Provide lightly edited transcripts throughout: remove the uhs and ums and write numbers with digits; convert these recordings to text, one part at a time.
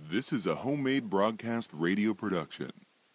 This is a homemade broadcast radio production.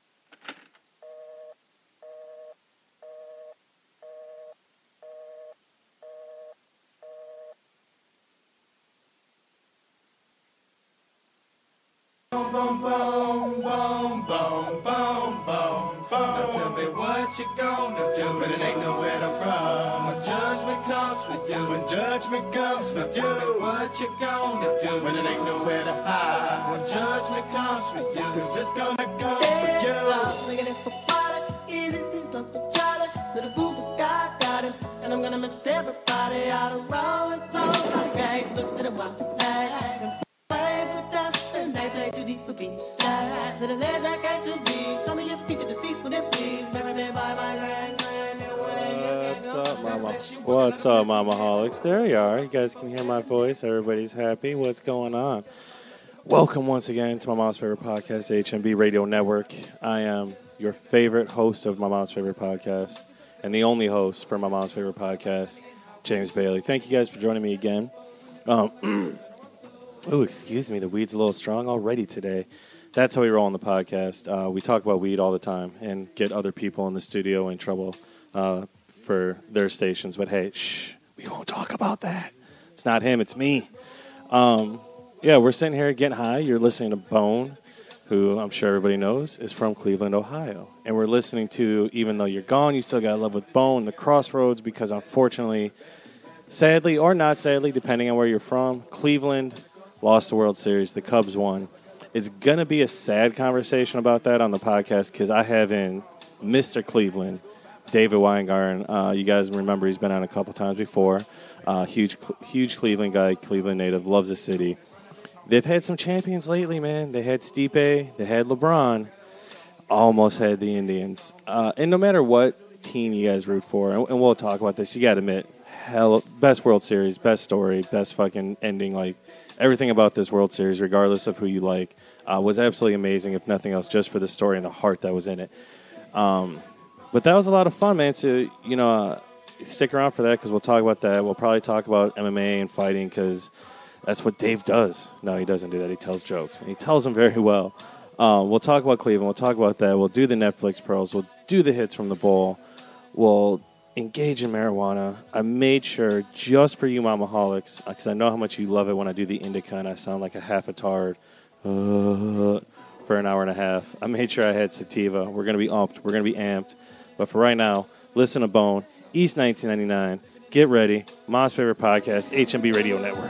Boom, boom, boom, boom, boom, boom, boom. Now tell me what you gonna do, but it ain't nowhere to run. When judgment comes for you, when judgment comes for you, tell me what you gonna do, when it ain't nowhere to hide. When judgment comes for you, 'cause it's gonna come for you. Looking at for water, easy see something Charlie. Little boo God's got him, and I'm gonna miss everybody out of rolling flow. My gang looked at a while flag and play for dust, and they play too deep for beachside. Little legs I got to be. Tell me your feature deceased with it, please. Baby, by my grand. What's up, Mama? What's up, Mamaholics? There you are. You guys can hear my voice. Everybody's happy. What's going on? Welcome once again to my mom's favorite podcast, HMB Radio Network. I am your favorite host of my mom's favorite podcast and the only host for my mom's favorite podcast, James Bailey. Thank you guys for joining me again. Excuse me. The weed's a little strong already today. That's how we roll on the podcast. We talk about weed all the time and get other people in the studio in trouble for their stations. But hey, we won't talk about that. It's not him, it's me. Yeah, we're sitting here getting high. You're listening to Bone, who I'm sure everybody knows is from Cleveland, Ohio. And we're listening to Even Though You're Gone, You Still Got Love with Bone, The Crossroads, because unfortunately, sadly or not sadly, depending on where you're from, Cleveland lost the World Series. The Cubs won. It's going to be a sad conversation about that on the podcast because I have in Mr. Cleveland, David Weingarten. You guys remember he's been on a couple times before. Huge Cleveland guy, Cleveland native, loves the city. They've had some champions lately, man. They had Stipe, they had LeBron, almost had the Indians. And no matter what team you guys root for, and we'll talk about this, you got to admit, best World Series, best story, best fucking ending. Like, everything about this World Series, regardless of who you like, was absolutely amazing, if nothing else, just for the story and the heart that was in it. But that was a lot of fun, man. So, stick around for that because we'll talk about that. We'll probably talk about MMA and fighting because that's what Dave does. No, he doesn't do that. He tells jokes, and he tells them very well. We'll talk about Cleveland. We'll talk about that. We'll do the Netflix pros. We'll do the hits from the bowl. We'll engage in marijuana. I made sure, just for you Mamaholics, because I know how much you love it when I do the indica and I sound like a half a tard for an hour and a half. I made sure I had sativa. We're going to be umped. We're going to be amped. But for right now, listen to Bone, East 1999. Get ready. Mom's favorite podcast, HMB Radio Network.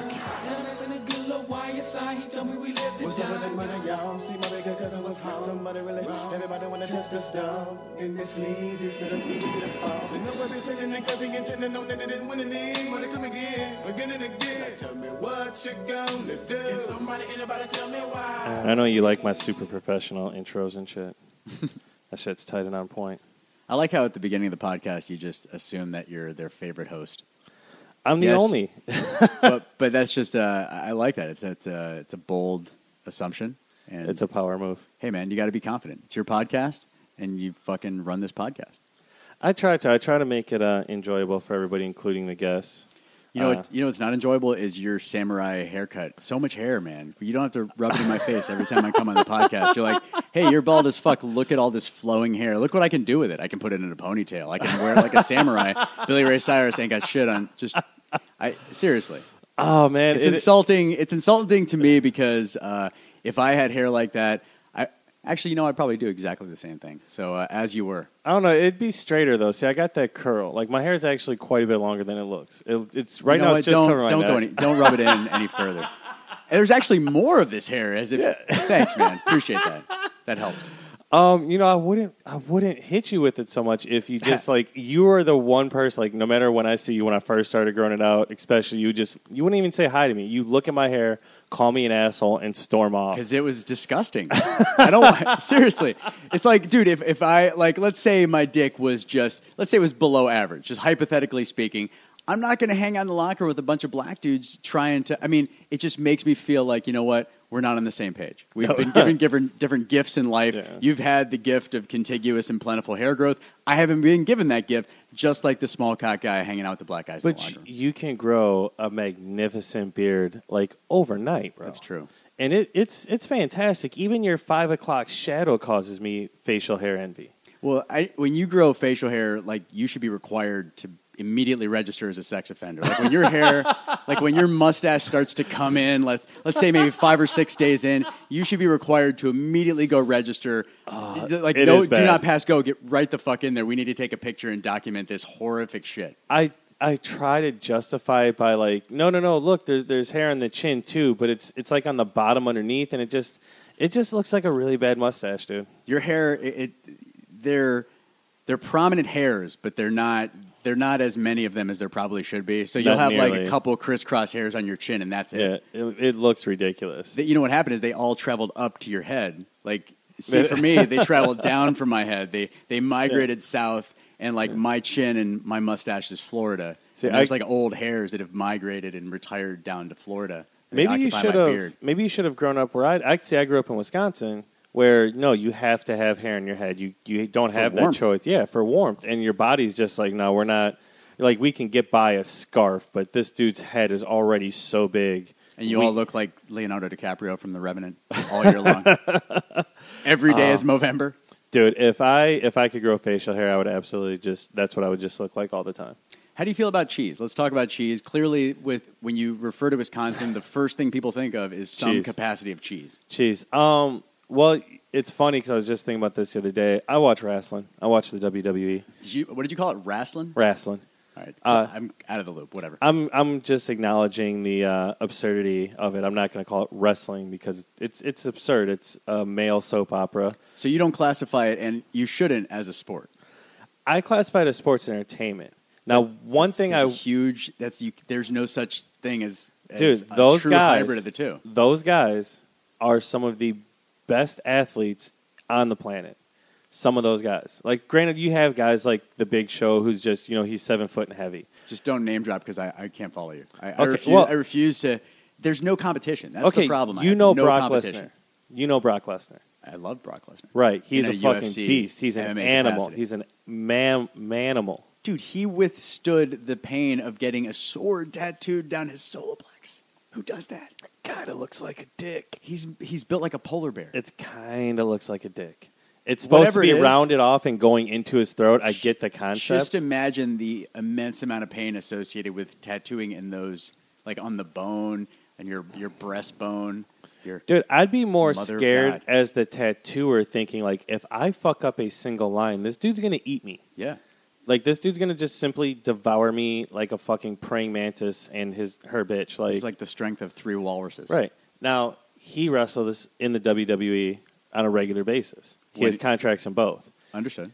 What's up with that money, y'all? See my bigger cousin was home. Somebody really wrong. Everybody wanna test the stone. And it's easy, so them easy to fall. The number they saying because they intend to know that they didn't win any. Wanna come again and again. Tell me what you gonna do. Can somebody, anybody tell me why? I know you like my super professional intros and shit. That shit's tight and on point. I like how at the beginning of the podcast you just assume that you're their favorite host. I'm the only. but that's just I like that. It's a bold assumption, and it's a power move. Hey man, you got to be confident. It's your podcast, and you fucking run this podcast. I try to make it enjoyable for everybody, including the guests. You know what's not enjoyable is your samurai haircut. So much hair, man. You don't have to rub it in my face every time I come on the podcast. You're like, hey, you're bald as fuck. Look at all this flowing hair. Look what I can do with it. I can put it in a ponytail. I can wear it like a samurai. Billy Ray Cyrus ain't got shit on. Seriously. Oh man, it's insulting. It's insulting to me because if I had hair like that, I'd probably do exactly the same thing. So as you were. I don't know. It'd be straighter though. See, I got that curl. Like my hair is actually quite a bit longer than it looks. It's right now. It's just covering my neck. Don't rub it in any further. And there's actually more of this hair. Thanks, man. Appreciate that. That helps. I wouldn't hit you with it so much if you just you are the one person, like no matter when I see you when I first started growing it out, especially you wouldn't even say hi to me. You look at my hair, call me an asshole, and storm off. Because it was disgusting. I don't seriously. It's like, dude, if I let's say my dick was it was below average, just hypothetically speaking, I'm not going to hang out in the locker with a bunch of black dudes trying to. I mean, it just makes me feel like, you know what? We're not on the same page. We've been given different gifts in life. Yeah. You've had the gift of contiguous and plentiful hair growth. I haven't been given that gift, just like the small cock guy hanging out with the black guys in the locker room. But you can grow a magnificent beard overnight, bro. That's true. and it's fantastic. Even your 5 o'clock shadow causes me facial hair envy. Well, when you grow facial hair, like you should be required to immediately register as a sex offender. Like when your hair, like when your mustache starts to come in, let's say maybe 5 or 6 days in, you should be required to immediately go register. Like it no, is bad. do not pass go. Get right the fuck in there. We need to take a picture and document this horrific shit. I try to justify it by like, no, look, there's hair on the chin too, but it's like on the bottom underneath, and it just looks like a really bad mustache, dude. Your hair, they're prominent hairs, but they're not as many of them as there probably should be. So you'll Not have like nearly. a couple crisscross hairs on your chin, and that's it. Yeah, it looks ridiculous. You know what happened is they all traveled up to your head. Like, see, for me, they traveled down from my head. They migrated south, and like my chin and my mustache is Florida. See, And there's like old hairs that have migrated and retired down to Florida. They Maybe you occupy should my have. beard. Maybe you should have grown up where I grew up in Wisconsin, where no, you have to have hair in your head. You don't have that warmth. choice. Yeah, for warmth, and your body's just like, no, we're not. Like, we can get by a scarf, but this dude's head is already so big. And you all look like Leonardo DiCaprio from The Revenant all year long. Every day is Movember. Dude, if I could grow facial hair, I would absolutely that's what I would just look like all the time. How do you feel about cheese? Let's talk about cheese. Clearly, when you refer to Wisconsin, the first thing people think of is some Cheese. capacity of cheese. Cheese. Well, it's funny because I was just thinking about this the other day. I watch wrestling. I watch the WWE. What did you call it? Wrestling? Wrestling. All right. I'm out of the loop. Whatever. I'm just acknowledging the absurdity of it. I'm not going to call it wrestling because it's absurd. It's a male soap opera. So you don't classify it, and you shouldn't, as a sport. I classify it as sports entertainment. Now, one thing There's a huge. There's no such thing as dude, a those true guys, hybrid of the two. Those guys are some of the best athletes on the planet. Some of those guys. Like, granted, you have guys like The Big Show, who's just, he's 7 foot and heavy. Just don't name drop because I can't follow you. I Okay, refuse to. There's no competition. That's okay, the problem. you know no Brock competition. Lesnar. You know Brock Lesnar. I love Brock Lesnar. Right. He's In a a fucking UFC beast. He's an MMA animal. capacity. He's an manimal. Dude, he withstood the pain of getting a sword tattooed down his solar plex. Who does that? Kind of looks like a dick. He's built like a polar bear. It kind of looks like a dick. It's supposed Whatever to be it is, rounded off and going into his throat. I get the concept. Just imagine the immense amount of pain associated with tattooing in those, like on the bone and your breastbone. Dude, I'd be more Mother of scared God. as the tattooer thinking, like, if I fuck up a single line, this dude's going to eat me. Yeah. Like, this dude's going to just simply devour me like a fucking praying mantis and her bitch. It's like the strength of 3 walruses. Right. Now, he wrestles in the WWE on a regular basis. He has contracts in both. Understood.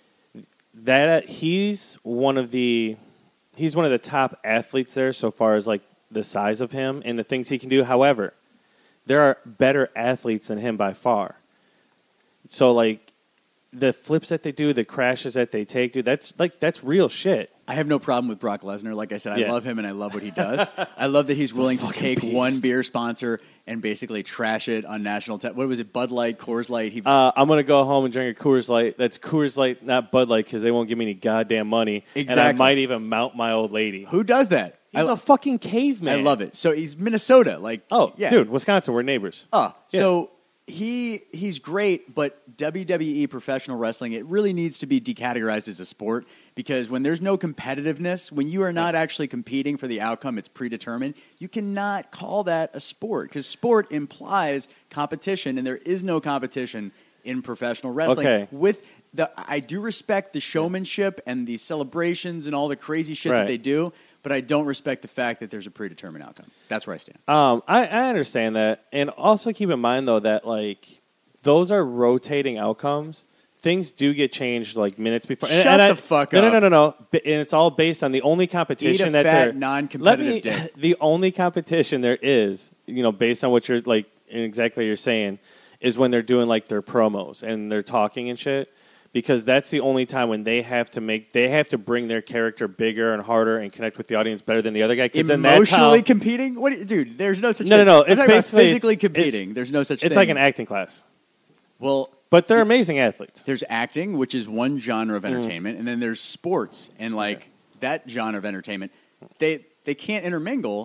He's one of the top athletes there so far as like the size of him and the things he can do. However, there are better athletes than him by far. So like the flips that they do, the crashes that they take, dude, that's real shit. I have no problem with Brock Lesnar. Like I said, I Yeah. love him and I love what he does. I love that he's willing to take beast. one beer sponsor and basically trash it on national what was it, Bud Light, Coors Light? I'm going to go home and drink a Coors Light. That's Coors Light, not Bud Light, because they won't give me any goddamn money. And I Exactly. might even mount my old lady. Who does that? He's a fucking caveman. I love it. So he's Minnesota. Like, Oh, yeah. dude, Wisconsin, we're neighbors. Oh, Yeah. so he's great, but WWE professional wrestling, it really needs to be decategorized as a sport because when there's no competitiveness, when you are not actually competing for the outcome, it's predetermined, you cannot call that a sport because sport implies competition, and there is no competition in professional wrestling. Okay. I do respect the showmanship and the celebrations and all the crazy shit Right. that they do, but I don't respect the fact that there's a predetermined outcome. That's where I stand. I understand that, and also keep in mind though that like those are rotating outcomes. Things do get changed like minutes before. Shut the fuck up. No. And it's all based on the only competition Eat a that fat, there. non-competitive dick. The only competition there is, based on what you're like and exactly what you're saying, is when they're doing like their promos and they're talking and shit. Because that's the only time when they have to bring their character bigger and harder and connect with the audience better than the other guy. 'Cause then that's Emotionally how, competing? Dude, there's no such No, thing. no. I'm It's talking about basically physically it's- competing. There's no such thing. It's like an acting class, Well, but they're amazing athletes. there's acting, which is one genre of entertainment, and then there's sports, and like that genre of entertainment, they can't intermingle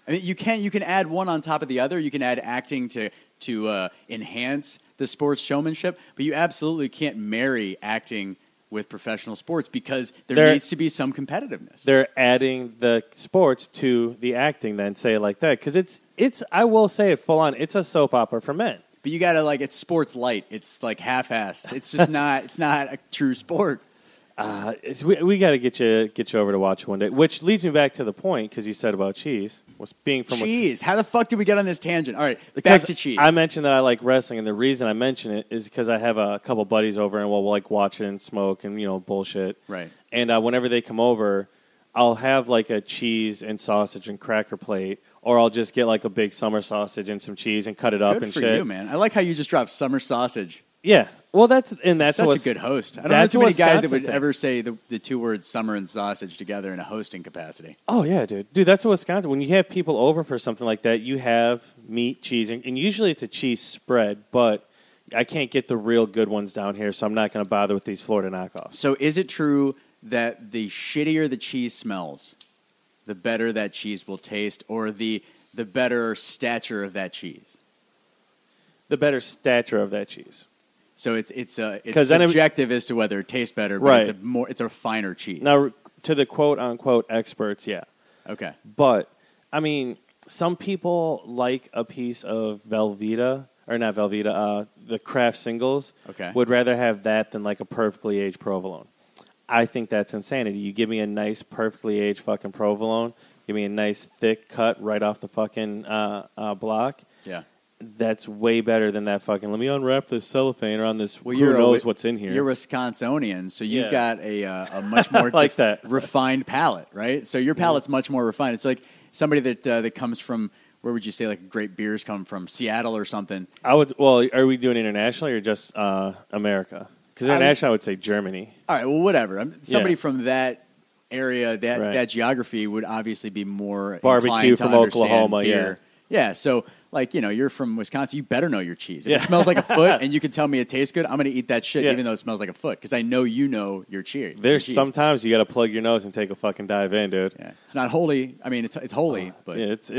I mean, you can add one on top of the other. You can add acting to enhance the sports showmanship, but you absolutely can't marry acting with professional sports because there needs to be some competitiveness. They're adding the sports to the acting, then say it like that, because it's I will say it full on. It's a soap opera for men. But you gotta it's sports light. It's like half-assed. It's just not. It's not a true sport. We got to get you over to watch one day. Which leads me back to the point because you said about cheese was being from cheese. How the fuck did we get on this tangent? All right, because back to cheese. I mentioned that I like wrestling, and the reason I mention it is because I have a couple buddies over, and we'll like watch it and smoke and bullshit. Right. And whenever they come over, I'll have like a cheese and sausage and cracker plate, or I'll just get like a big summer sausage and some cheese and cut it up Good and for shit. you, man. I like how you just dropped summer sausage. Yeah. Well, that's such what's a good host. I don't know too many guys that would ever say the two words summer and sausage together in a hosting capacity. Oh, yeah, dude. Dude, that's Wisconsin. When you have people over for something like that, you have meat, cheese, and usually it's a cheese spread, but I can't get the real good ones down here, so I'm not going to bother with these Florida knockoffs. So is it true that the shittier the cheese smells, the better that cheese will taste, or the better stature of that cheese? The better stature of that cheese. So it's subjective as to whether it tastes better, but right. it's a finer cheese. Now, to the quote-unquote experts, yeah. Okay. But, I mean, some people like a piece of Velveeta, or not Velveeta, the Kraft singles, would rather have that than like a perfectly aged provolone. I think that's insanity. You give me a nice, perfectly aged fucking provolone, give me a nice, thick cut right off the fucking block. Yeah. That's way better than that fucking, let me unwrap this cellophane around this, who knows what's in here. You're Wisconsinian, so you've got a much more like that. refined palate, right? So your palate's much more refined. It's like somebody that comes from, where would you say like great beers come from? Seattle or something? Well, are we doing internationally or just America? Because international, I would say Germany. All right, well, whatever. Somebody from that area, that geography would obviously be more barbecue from Oklahoma, beer. Yeah, so you're from Wisconsin, you better know your cheese. If it smells like a foot and you can tell me it tastes good, I'm going to eat that shit even though it smells like a foot because I know you know your cheese. There's sometimes you got to plug your nose and take a fucking dive in, dude. Yeah. It's not holy. I mean, it's holy, but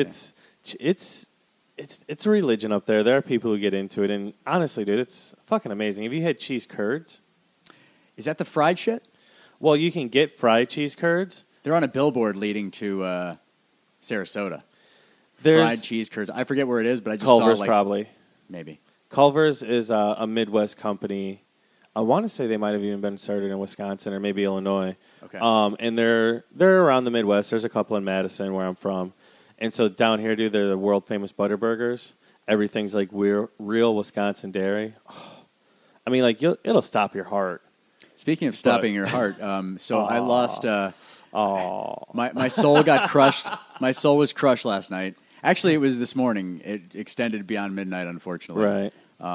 it's a religion up there. There are people who get into it, and honestly, dude, it's fucking amazing. Have you had cheese curds? Is that the fried shit? Well, you can get fried cheese curds. They're on a billboard leading to Sarasota. Fried cheese curds. I forget where it is, but I just Culver's saw probably. Maybe. Culver's is a Midwest company. I want to say they might have even been started in Wisconsin or maybe Illinois. Okay. And they're around the Midwest. There's a couple in Madison where I'm from. And so down here, dude, they're the world famous Butterburgers. Everything's like real Wisconsin dairy. Oh. I mean, like it'll stop your heart. Speaking of stopping your heart, so I lost. My soul got crushed. My soul was crushed last night. Actually, it was this morning. It extended beyond midnight, unfortunately. Right.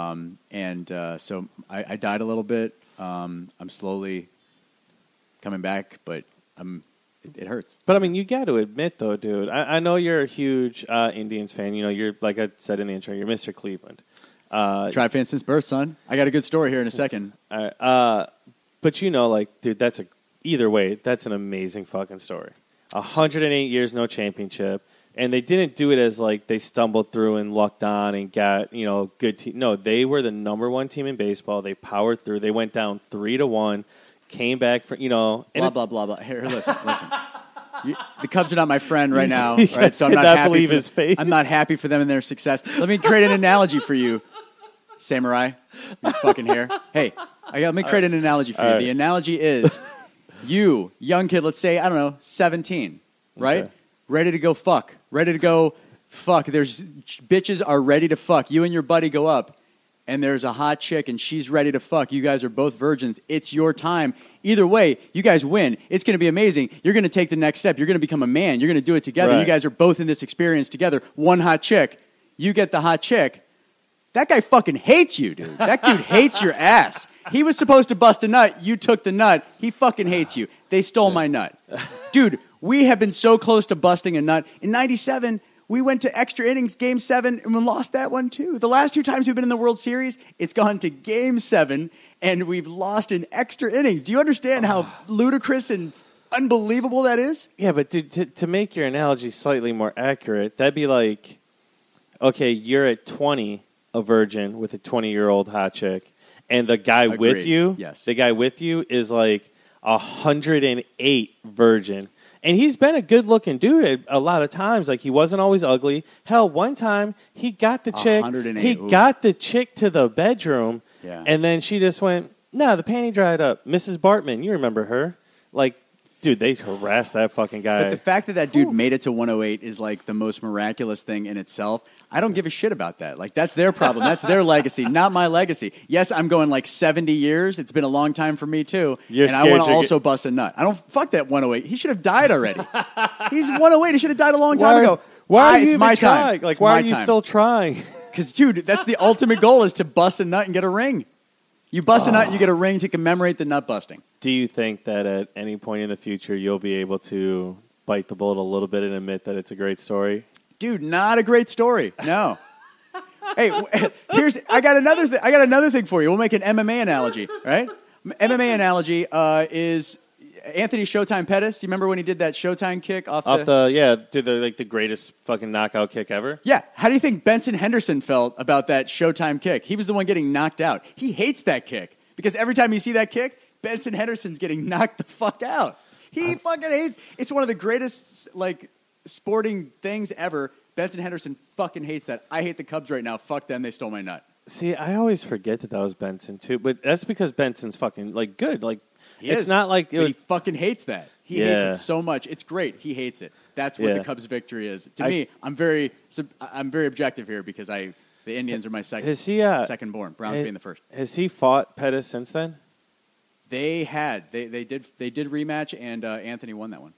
So I died a little bit. I'm slowly coming back, but it hurts. But I mean, you got to admit, though, dude. I know you're a huge Indians fan. You're like I said in the intro, you're Mr. Cleveland. Tribe fan since birth, son. I got a good story here in a second. But dude, either way, that's an amazing fucking story. 108 years, no championship. And they didn't do it as like they stumbled through and lucked on and got, good team. No, they were the number one team in baseball. They powered through. They went down 3-1, came back for, and blah, blah, blah, blah. Here, listen. The Cubs are not my friend right now, right? So I'm not happy. Believe his face. I'm not happy for them and their success. Let me create an analogy for you, Samurai. Your fucking hair. Hey, let me create an analogy for you. Right. The analogy is you, young kid, let's say, I don't know, 17, right? Okay. Ready to go fuck. Ready to go fuck. There's bitches are ready to fuck. You and your buddy go up, and there's a hot chick, and she's ready to fuck. You guys are both virgins. It's your time. Either way, you guys win. It's going to be amazing. You're going to take the next step. You're going to become a man. You're going to do it together. Right. You guys are both in this experience together. One hot chick. You get the hot chick. That guy fucking hates you, dude. That dude hates your ass. He was supposed to bust a nut. You took the nut. He fucking hates you. They stole my nut. Dude, we have been so close to busting a nut. In 97, we went to extra innings, Game 7, and we lost that one too. The last 2 times we've been in the World Series, it's gone to Game 7, and we've lost in extra innings. Do you understand how ludicrous and unbelievable that is? Yeah, but dude, to make your analogy slightly more accurate, that'd be like, okay, you're at 20, a virgin with a 20-year-old hot chick, and the guy with Agreed. you, Yes. the guy with you is like 108 virgin. And he's been a good-looking dude a lot of times. Like, he wasn't always ugly. Hell, one time, he got the chick. 108, He ooh. got the chick to the bedroom, Yeah. and then she just went, no, the panty dried up. Mrs. Bartman, you remember her. Like, dude, they harassed that fucking guy. But the fact that that dude made it to 108 is like the most miraculous thing in itself. I don't give a shit about that. Like, that's their problem. That's their legacy, not my legacy. Yes, I'm going like 70 years. It's been a long time for me, too. You're and I scared want to you're also bust a nut. I don't fuck that 108. He should have died already. He's 108. He should have died a long time ago. Why are you It's even my trying? time. Like, It's why my are you time. still trying? Because, dude, that's the ultimate goal is to bust a nut and get a ring. You bust a nut, you get a ring to commemorate the nut busting. Do you think that at any point in the future you'll be able to bite the bullet a little bit and admit that it's a great story? Dude, not a great story. No. Hey, I got another thing for you. We'll make an MMA analogy, right? MMA analogy is Anthony Showtime Pettis. You remember when he did that Showtime kick off Did the greatest fucking knockout kick ever? Yeah. How do you think Benson Henderson felt about that Showtime kick? He was the one getting knocked out. He hates that kick because every time you see that kick, Benson Henderson's getting knocked the fuck out. He fucking hates. It's one of the greatest sporting things ever. Benson Henderson fucking hates that. I hate the Cubs right now. Fuck them. They stole my nut. See, I always forget that was Benson too, but that's because Benson's fucking good. Like, He it's is, not like but he fucking hates that. He hates Yeah. it so much. It's great. He hates it. That's what Yeah. the Cubs' victory is. To me, I'm very objective here because the Indians are my second born. Browns being the first. Has he fought Pettis since then? They did rematch and Anthony won that one.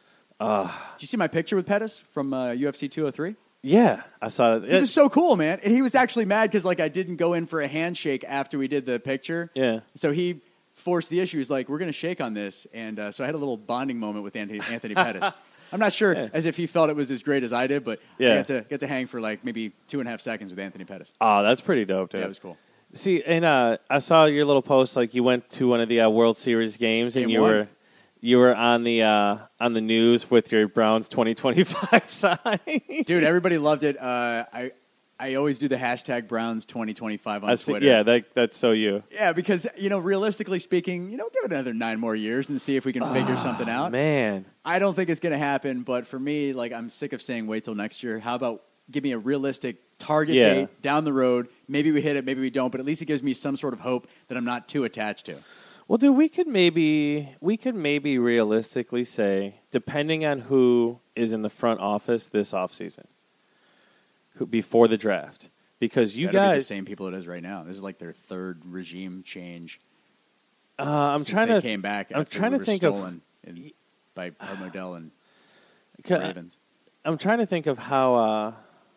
Did you see my picture with Pettis from UFC 203? Yeah, I saw it. He was so cool, man. And he was actually mad because I didn't go in for a handshake after we did the picture. Yeah. So he forced the issue. He's like, we're going to shake on this. And so I had a little bonding moment with Anthony Pettis. I'm not sure as if he felt it was as great as I did, but Yeah. I got to hang for maybe 2.5 seconds with Anthony Pettis. Oh, that's pretty dope, dude. Yeah, it was cool. See, and I saw your little post. Like, you went to one of the World Series games, and Game you one. were on the news with your Browns 2025 sign. Dude, everybody loved it. I always do the hashtag Browns 2025 on Twitter. Yeah, that's so you. Yeah, because, realistically speaking, give it another 9 more years and see if we can figure something out. Man, I don't think it's going to happen, but for me, I'm sick of saying wait till next year. How about give me a realistic target date down the road? Maybe we hit it, maybe we don't, but at least it gives me some sort of hope that I'm not too attached to. well, dude, we could maybe realistically say, depending on who is in the front office this offseason, before the draft, because you Better be the guys, same people it is right now. This is like their third regime change. I'm since trying they to came back. I'm after trying we to were think of. stolen by Art Modell and Ca- Ravens. I'm trying to think of how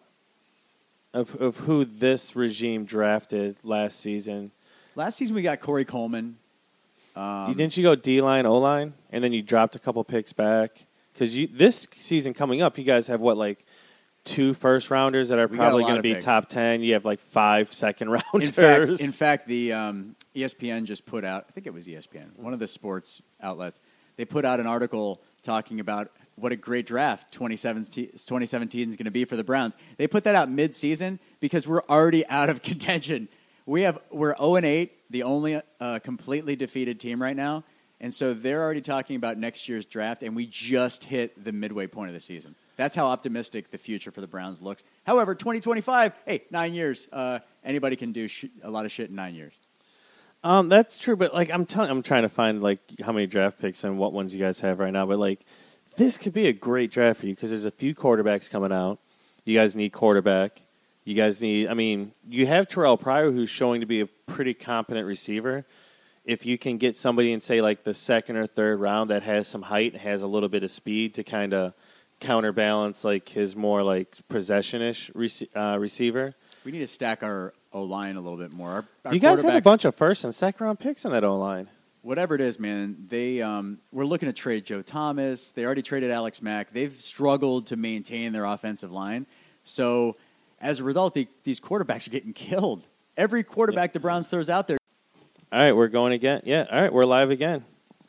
of who this regime drafted last season. Last season we got Corey Coleman. Didn't you go D-line, O-line, and then you dropped a couple picks back? Because this season coming up, you guys have 2 first-rounders that are We got a probably lot going to of be picks. top 10. You have 5 second-rounders. In fact, the ESPN just put out. I think it was ESPN, one of the sports outlets. They put out an article talking about what a great draft 2017 is going to be for the Browns. They put that out mid-season because we're already out of contention. We're 0-8, the only completely defeated team right now, and so they're already talking about next year's draft, and we just hit the midway point of the season. That's how optimistic the future for the Browns looks. However, 2025, 9 years. Anybody can do a lot of shit in 9 years. That's true, but I'm trying to find how many draft picks and what ones you guys have right now. But this could be a great draft for you because there's a few quarterbacks coming out. You guys need quarterback. You guys need. I mean, you have Terrell Pryor, who's showing to be a pretty competent receiver. If you can get somebody in, say, the second or third round that has some height and has a little bit of speed to kind of counterbalance his more possession-ish receiver. We need to stack our O-line a little bit more. Our You guys have a quarterbacks- bunch of first and second round picks in that O-line. Whatever it is, man, they we're looking to trade Joe Thomas. They already traded Alex Mack. They've struggled to maintain their offensive line. So as a result, these quarterbacks are getting killed. Every quarterback the Browns throws out there. All right, we're going again. Yeah, all right, we're live again.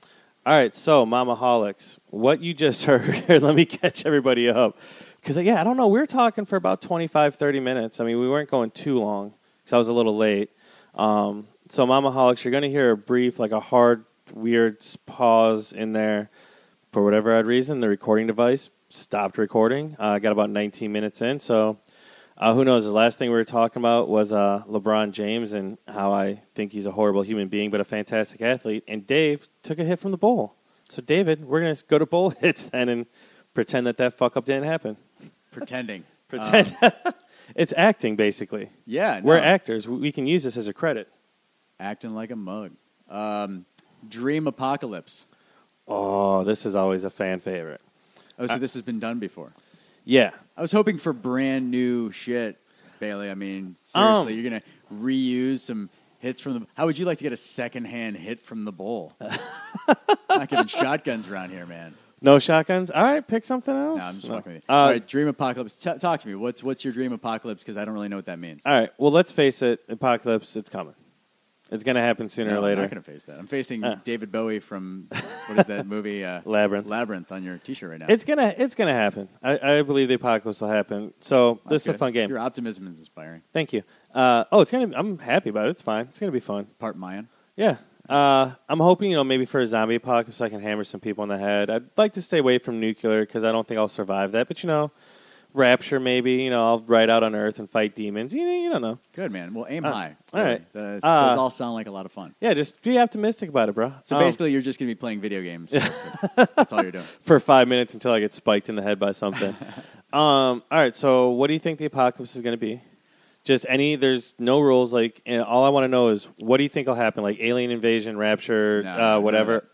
All right, so Mamaholics, what you just heard here, let me catch everybody up. Because, yeah, I don't know, we were talking for about 25, 30 minutes. I mean, we weren't going too long because I was a little late. So Mamaholics, you're going to hear a brief, like a hard, weird pause in there. For whatever odd reason, the recording device stopped recording. I got about 19 minutes in, so who knows? The last thing we were talking about was LeBron James and how I think he's a horrible human being but a fantastic athlete. And Dave took a hit from the bowl. So, David, we're going to go to bowl hits then and pretend that fuck-up didn't happen. Pretending. Pretend. It's acting, basically. Yeah. No. We're actors. We can use this as a credit. Acting like a mug. Dream Apocalypse. Oh, this is always a fan favorite. Oh, so this has been done before. Yeah. I was hoping for brand new shit, Bailey. I mean, seriously, you're going to reuse some hits from the... How would you like to get a secondhand hit from the bowl? Not giving shotguns around here, man. No shotguns? All right, pick something else. No, I'm just fucking with you. All right, Dream Apocalypse. Talk to me. What's your Dream Apocalypse? Because I don't really know what that means. All right, well, let's face it. Apocalypse, it's coming. It's going to happen sooner or later. I'm not going to face that. I'm facing David Bowie from, what is that movie? Labyrinth. Labyrinth on your T-shirt right now. It's gonna happen. I believe the apocalypse will happen. So this is a fun game. Your optimism is inspiring. Thank you. I'm happy about it. It's fine. It's gonna be fun. Part Mayan. Yeah. I'm hoping, maybe for a zombie apocalypse I can hammer some people in the head. I'd like to stay away from nuclear because I don't think I'll survive that. But, Rapture maybe, I'll ride out on Earth and fight demons. You don't know. Good, man. Well, aim high. All right. Those all sound like a lot of fun. Yeah, just be optimistic about it, bro. So basically you're just going to be playing video games. That's all you're doing. For 5 minutes until I get spiked in the head by something. All right, so what do you think the apocalypse is going to be? Just there's no rules. All I want to know is what do you think will happen? Like alien invasion, rapture, whatever.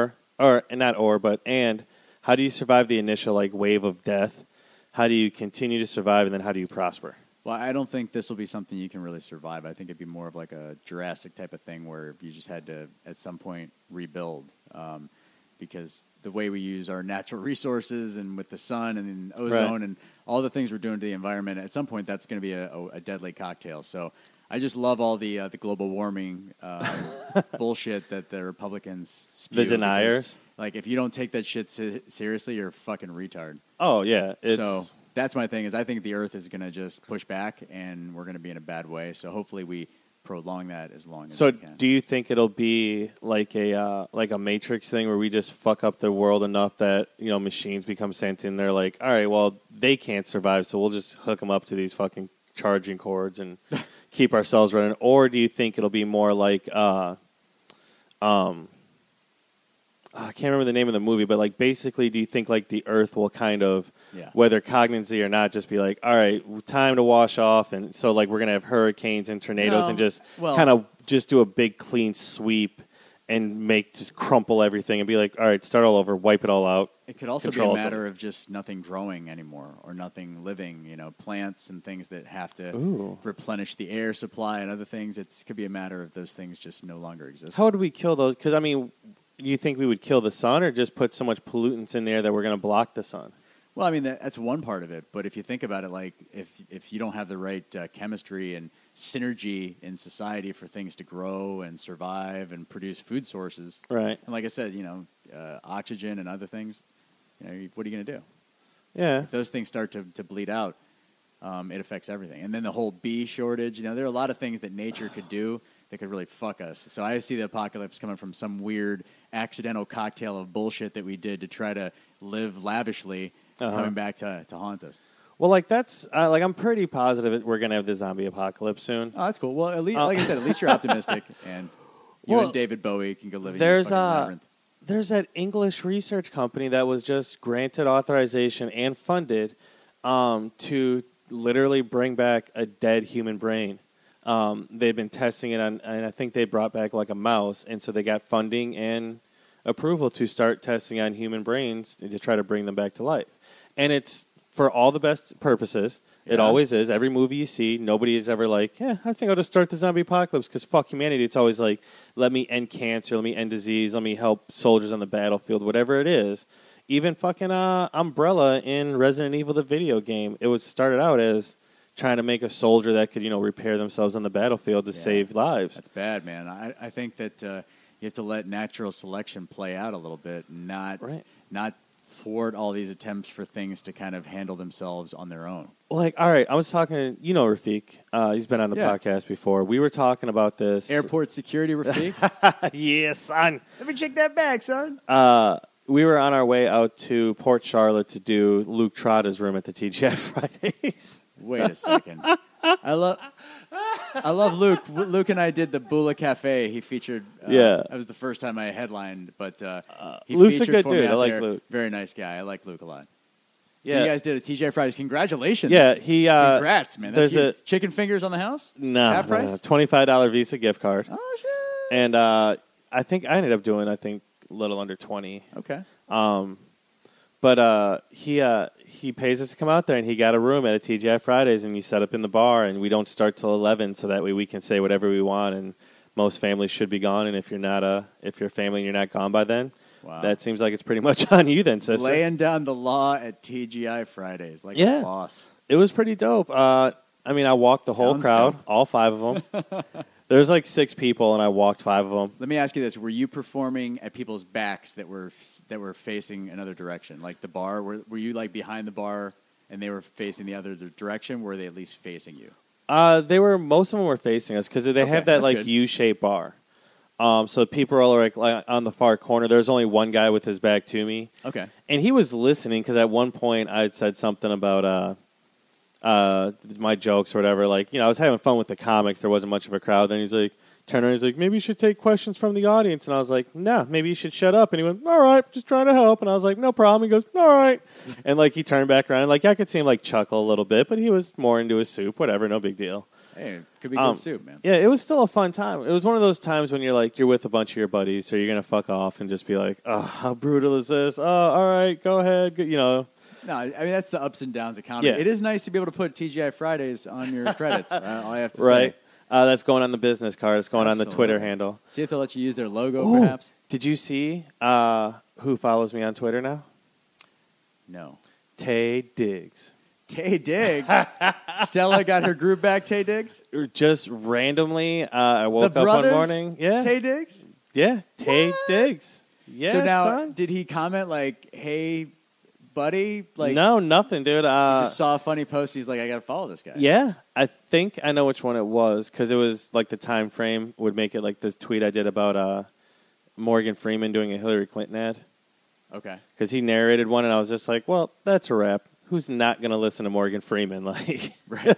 And how do you survive the initial wave of death? How do you continue to survive, and then how do you prosper? Well, I don't think this will be something you can really survive. I think it'd be more of like a Jurassic type of thing where you just had to, at some point, rebuild. Because the way we use our natural resources and with the sun and ozone and all the things we're doing to the environment, at some point that's going to be a deadly cocktail. So I just love all the global warming bullshit that the Republicans spew. The deniers. Because, if you don't take that shit seriously, you're a fucking retard. Oh, yeah. So that's my thing is I think the Earth is going to just push back and we're going to be in a bad way. So hopefully we prolong that as long as we can. So do you think it'll be like a Matrix thing where we just fuck up the world enough that, machines become sentient and they're like, all right, well, they can't survive, so we'll just hook them up to these fucking charging cords and keep ourselves running? Or do you think it'll be more like I can't remember the name of the movie, but basically, do you think the Earth will kind of, whether cognizantly or not, just be like, all right, time to wash off, and so we're gonna have hurricanes and tornadoes and just kind of just do a big clean sweep and just crumple everything and be like, all right, start all over, wipe it all out. It could also be a matter of just nothing growing anymore or nothing living. Plants and things that have to replenish the air supply and other things. It could be a matter of those things just no longer exist. How do we kill those? Because you think we would kill the sun or just put so much pollutants in there that we're going to block the sun? Well, that's one part of it. But if you think about it, if you don't have the right chemistry and synergy in society for things to grow and survive and produce food sources, right? And like I said, oxygen and other things, what are you going to do? Yeah. If those things start to bleed out, it affects everything. And then the whole bee shortage, there are a lot of things that nature could do that could really fuck us. So I see the apocalypse coming from some weird accidental cocktail of bullshit that we did to try to live lavishly coming back to haunt us. Well, that's I'm pretty positive we're going to have the zombie apocalypse soon. Oh, that's cool. Well, at least, like I said, at least you're optimistic, and you and David Bowie can go live in your fucking labyrinth. There's that English research company that was just granted authorization and funded to literally bring back a dead human brain. They've been testing it on, and I think they brought back a mouse, and so they got funding and approval to start testing on human brains to try to bring them back to life. And it's for all the best purposes. Yeah. It always is. Every movie you see, nobody is ever I think I'll just start the zombie apocalypse because fuck humanity. It's always let me end cancer, let me end disease, let me help soldiers on the battlefield, whatever it is. Even fucking Umbrella in Resident Evil, the video game, it was started out as trying to make a soldier that could, repair themselves on the battlefield to save lives. That's bad, man. I think that You have to let natural selection play out a little bit, and Right. not thwart all these attempts for things to kind of handle themselves on their own. Well, like, all right, I was talking, Rafiq. He's been on the Yeah. podcast before. We were talking about this. Airport security, Rafiq. Yeah, son. Let me check that bag, son. We were on our way out to Port Charlotte to do Luke Trotta's room at the TGI Fridays. Wait a second. I love Luke. Luke and I did the Bula Cafe. He featured. Yeah. That was the first time I headlined, but he Luke's a featured good for me dude. I out like there. Luke. Very nice guy. I like Luke a lot. So Yeah. you guys did a TGI Fridays. Congratulations. Yeah, he. Congrats, man. That's there's huge. Chicken fingers on the house? No, Half price? $25 Visa gift card. Oh, shit. And I think I ended up doing, a little under 20. Okay. But he pays us to come out there, and he got a room at a TGI Fridays, and you set up in the bar, and we don't start till 11, so that way we can say whatever we want, and most families should be gone, and if you're a family and you're not gone by then, Wow. that seems like it's pretty much on you then, sister. Laying down the law at TGI Fridays like Yeah. a boss. It was pretty dope. I walked the whole Sounds crowd, dope. all 5 of them. There's like 6 people, and I walked 5 of them. Let me ask you this: were you performing at people's backs that were facing another direction, like the bar? Were you like behind the bar and they were facing the other direction? Were they at least facing you? Most of them were facing us because they Okay, have that that's like good. U-shaped bar. So people are like on the far corner. There's only one guy with his back to me, Okay. and he was listening because at one point I had said something about my jokes or whatever. Like, I was having fun with the comics. There wasn't much of a crowd. Then he's like, turned around, he's like, maybe you should take questions from the audience. And I was like, nah, maybe you should shut up. And he went, all right, just trying to help. And I was like, no problem. He goes, all right. And like he turned back around, and like I could see him like chuckle a little bit, but he was more into his soup. Whatever, no big deal. Hey, it could be good soup, man. Yeah, it was still a fun time. It was one of those times when you're with a bunch of your buddies, so you're gonna fuck off and just be like, oh, how brutal is this? Oh, all right, go ahead. No, I mean that's the ups and downs of comedy. Yeah. It is nice to be able to put TGI Fridays on your credits. All I have to Right. say. That's going on the business card. It's going on the Absolutely. Twitter handle. See if they'll let you use their logo, Ooh, perhaps. Did you see who follows me on Twitter now? No. Tay Diggs. Tay Diggs. Stella got her groove back. Tay Diggs. Just randomly, I woke The up brothers. one morning. Yeah, Tay Diggs. yeah, Tay Diggs. Yeah, So now, son. did he comment like, "Hey, buddy"? Like, No, nothing, dude. he just saw a funny post. He's like, "I got to follow this guy." Yeah, I think I know which one it was because it was like the time frame would make it like this tweet I did about Morgan Freeman doing a Hillary Clinton ad Okay. because he narrated one, and I was just like, well, that's a wrap. Who's not going to listen to Morgan Freeman? Like, Right.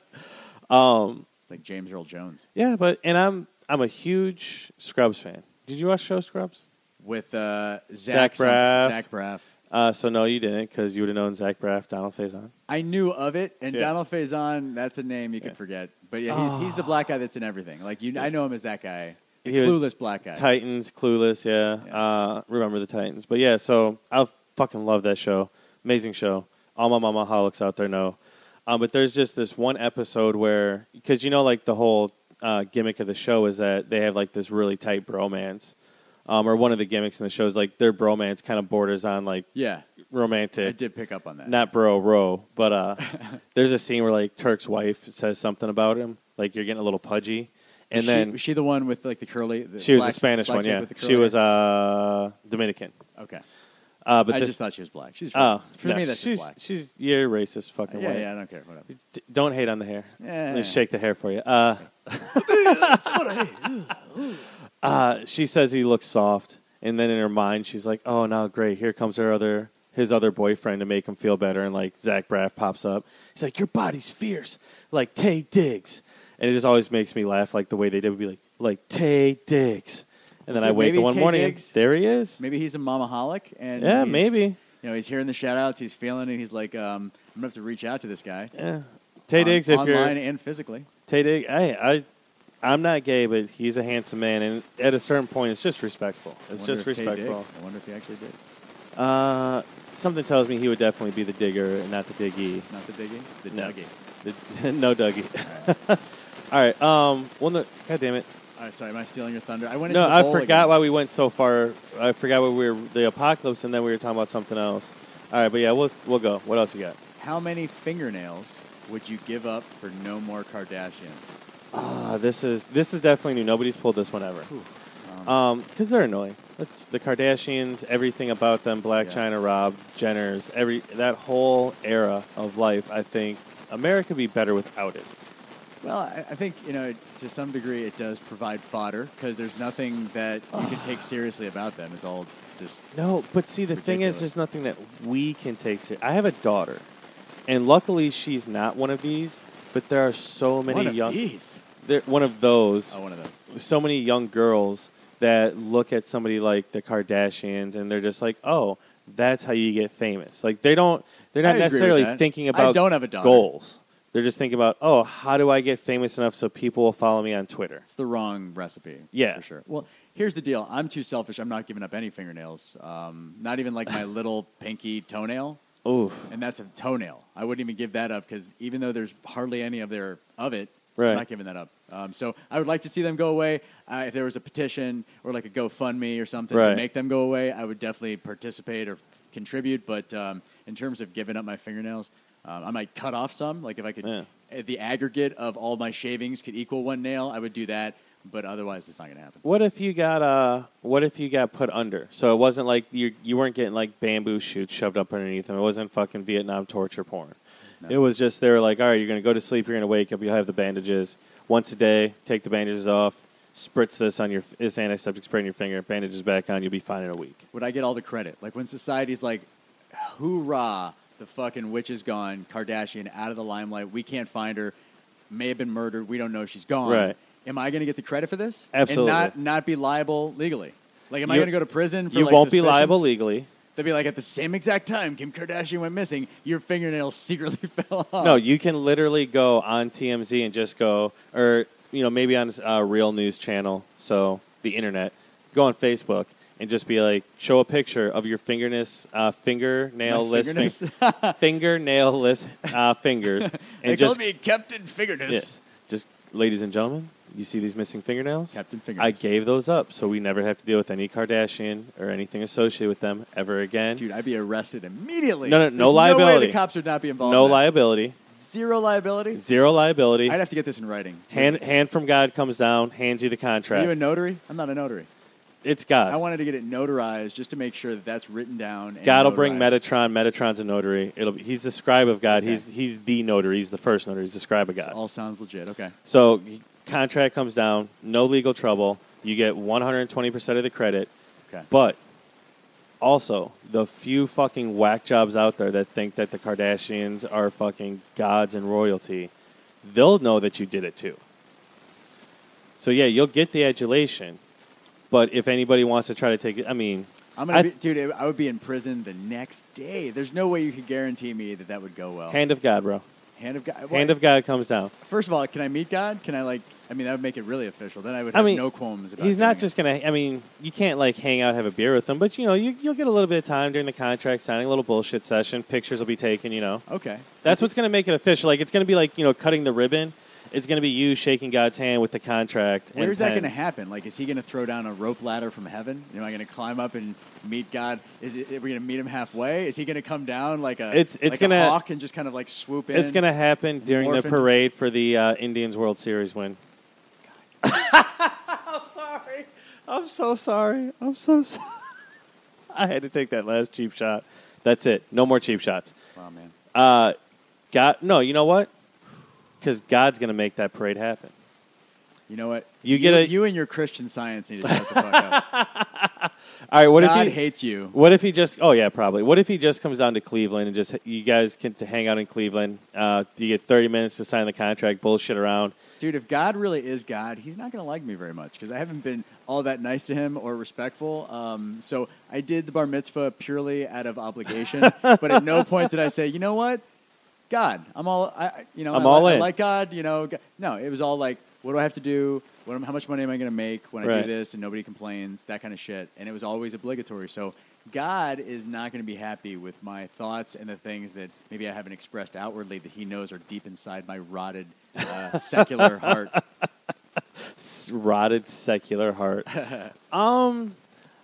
It's like James Earl Jones yeah, and I'm a huge Scrubs fan. Did you watch show Scrubs? with Zach Zach Braff. Zach Braff. So no, you didn't because you would have known Zach Braff, Donald Faison. I knew of it, and Yeah. Donald Faison. That's a name you could forget. But yeah, he's the black guy that's in everything. Like I know him as that guy, the He was- clueless black guy. Titans, Clueless, yeah. Remember the Titans. But yeah, so I fucking love that show. Amazing show. All my mamaholics out there know. But there's just this one episode where, because like the whole gimmick of the show is that they have like this really tight bromance. Or one of the gimmicks in the show is like their bromance kind of borders on like Yeah, romantic. I did pick up on that. Not bro, but there's a scene where like Turk's wife says something about him, like you're getting a little pudgy. And then was she the one with like the curly? she was black, the Spanish black one, chick yeah. with the curly She was hair? Dominican. Okay. But I this, just thought she was black. She's oh, for no, me that's she's just black. you're racist, fucking Yeah, white. yeah, I don't care. Whatever. Don't hate on the hair. Yeah. Let me shake the hair for you. She says he looks soft, and then in her mind she's like, "Oh, no, great! Here comes his other boyfriend to make him feel better." And like Zach Braff pops up, he's like, "Your body's fierce, like Tay Diggs," and it just always makes me laugh, like the way they did would be like Tay Diggs, and then So I wake maybe up one Tay morning, and Diggs- there he is. Maybe he's a mamaholic, and Yeah, he's- maybe. he's hearing the shout outs, he's feeling it, he's like, I'm gonna have to reach out to this guy. Yeah, Tay Diggs, if you're online and physically. Tay Diggs, I'm not gay, but he's a handsome man, and at a certain point, it's just respectful. It's I wonder just if Tay respectful. digs. I wonder if he actually digs. Something tells me he would definitely be the digger and not the diggy. Not the diggy, the No. Dougie. No Dougie. All right. Well, no, God damn it. All right, sorry, am I stealing your thunder? I went No, into the I bowl forgot again. why we went so far. I forgot why we were the apocalypse, and then we were talking about something else. All right, but yeah, we'll go. What else you got? How many fingernails would you give up for no more Kardashians? This is definitely new. Nobody's pulled this one ever. Because they're annoying. That's the Kardashians, everything about them, Black Yeah. China, Rob, Jenners, that whole era of life. I think America would be better without it. Well, I think, to some degree it does provide fodder because there's nothing that you can take seriously about them. It's all just... No, but see, the thing is, Ridiculous. there's nothing that we can take seriously. I have a daughter, and luckily she's not one of these, but there are so many One of young... these. One of those. Oh, one of those. So many young girls that look at somebody like the Kardashians, and they're just like, oh, that's how you get famous. Like, they're not I agree with necessarily that. thinking I about don't have a daughter. goals. They're just thinking about, oh, how do I get famous enough so people will follow me on Twitter? It's the wrong recipe. Yeah. For sure. Well, here's the deal. I'm too selfish. I'm not giving up any fingernails. Not even like my little pinky toenail. Oof. And that's a toenail. I wouldn't even give that up because even though there's hardly any of it, Right. I'm not giving that up. So I would like to see them go away. If there was a petition or like a GoFundMe or something to Right. make them go away, I would definitely participate or contribute. But in terms of giving up my fingernails, I might cut off some. Like if I could, the aggregate of all my shavings could equal one nail, I would do that. But otherwise, it's not going to happen. What if you got put under? So it wasn't like you weren't getting like bamboo shoots shoved up underneath them. It wasn't fucking Vietnam torture porn. No. It was just they were like, all right, you're going to go to sleep, you're going to wake up, you'll have the bandages. Once a day, take the bandages off, spritz this antiseptic spray in your finger, bandages back on, you'll be fine in a week. Would I get all the credit? Like when society's like, hoorah, the fucking witch is gone, Kardashian out of the limelight, we can't find her, may have been murdered, we don't know, she's gone. Right. Am I going to get the credit for this? Absolutely. And not be liable legally? Like, am I You- going to go to prison for You like, won't be suspicion? liable legally. They'll be like, at the same exact time Kim Kardashian went missing, your fingernails secretly fell off. No, you can literally go on TMZ and just go, or maybe on a real news channel, so the internet, go on Facebook and just be like, show a picture of your fingernail-less fingers, They and call just me Captain Fingerness. yes, just ladies and gentlemen, you see these missing fingernails? Captain I Fingerness. gave those up, so we never have to deal with any Kardashian or anything associated with them ever again. Dude, I'd be arrested immediately. No There's liability. No way the cops would not be involved. No in that. liability, Zero liability. zero liability. I'd have to get this in writing. Hand from God comes down, hands you the Are contract. you a notary? I'm not a notary. It's God. I wanted to get it notarized just to make sure that that's written down. And God will bring notarized. Metatron. Metatron's a notary. He's the scribe of God. Okay. He's the notary. He's the first notary. He's the scribe of This God. all sounds legit. Okay. So contract comes down. No legal trouble. You get 120% of the credit. Okay. But also, the few fucking whack jobs out there that think that the Kardashians are fucking gods and royalty, they'll know that you did it too. So yeah, you'll get the adulation. But if anybody wants to try to take it, I mean, I'm gonna dude. I would be in prison the next day. There's no way you could guarantee me that would go well. hand of God, bro. Hand of God. Hand of God comes down. First of all, can I meet God? Can I that would make it really official. Then I would I have mean, no qualms about. He's not doing just going to, I mean, you can't like hang out, have a beer with him, but you'll get a little bit of time during the contract signing, a little bullshit session. Pictures will be taken, it. Okay. That's what's going to make it official. Like, it's going to be like, cutting the ribbon. It's going to be you shaking God's hand with the contract. and Where's that going to pens. happen? Like, is he going to throw down a rope ladder from heaven? Am I going to climb up and meet God? Are we going to meet him halfway? Is he going to come down like a It's like gonna- a hawk and just kind of like swoop in? It's going to happen during the Morphin- parade for the Indians World Series win. I'm sorry. I'm so sorry. I'm so sorry. I had to take that last cheap shot. That's it. No more cheap shots. Wow, man. God, no, you know what? Because God's going to make that parade happen. You know what? You and your Christian Science need to shut the fuck up. All right, what God if he hates you. What if he just? Oh yeah, probably. What if he just comes down to Cleveland and just you guys can hang out in Cleveland? You get 30 minutes to sign the contract, bullshit around. Dude, if God really is God, he's not going to like me very much because I haven't been all that nice to him or respectful. So I did the bar mitzvah purely out of obligation, but at no point did I say, you know what, God, I'm all all I in. like God. No, it was all like, what do I have to do? How much money am I going to make when I Right. do this and nobody complains? That kind of shit, and it was always obligatory. So God is not going to be happy with my thoughts and the things that maybe I haven't expressed outwardly that He knows are deep inside my rotted secular heart. Rotted secular heart. I'm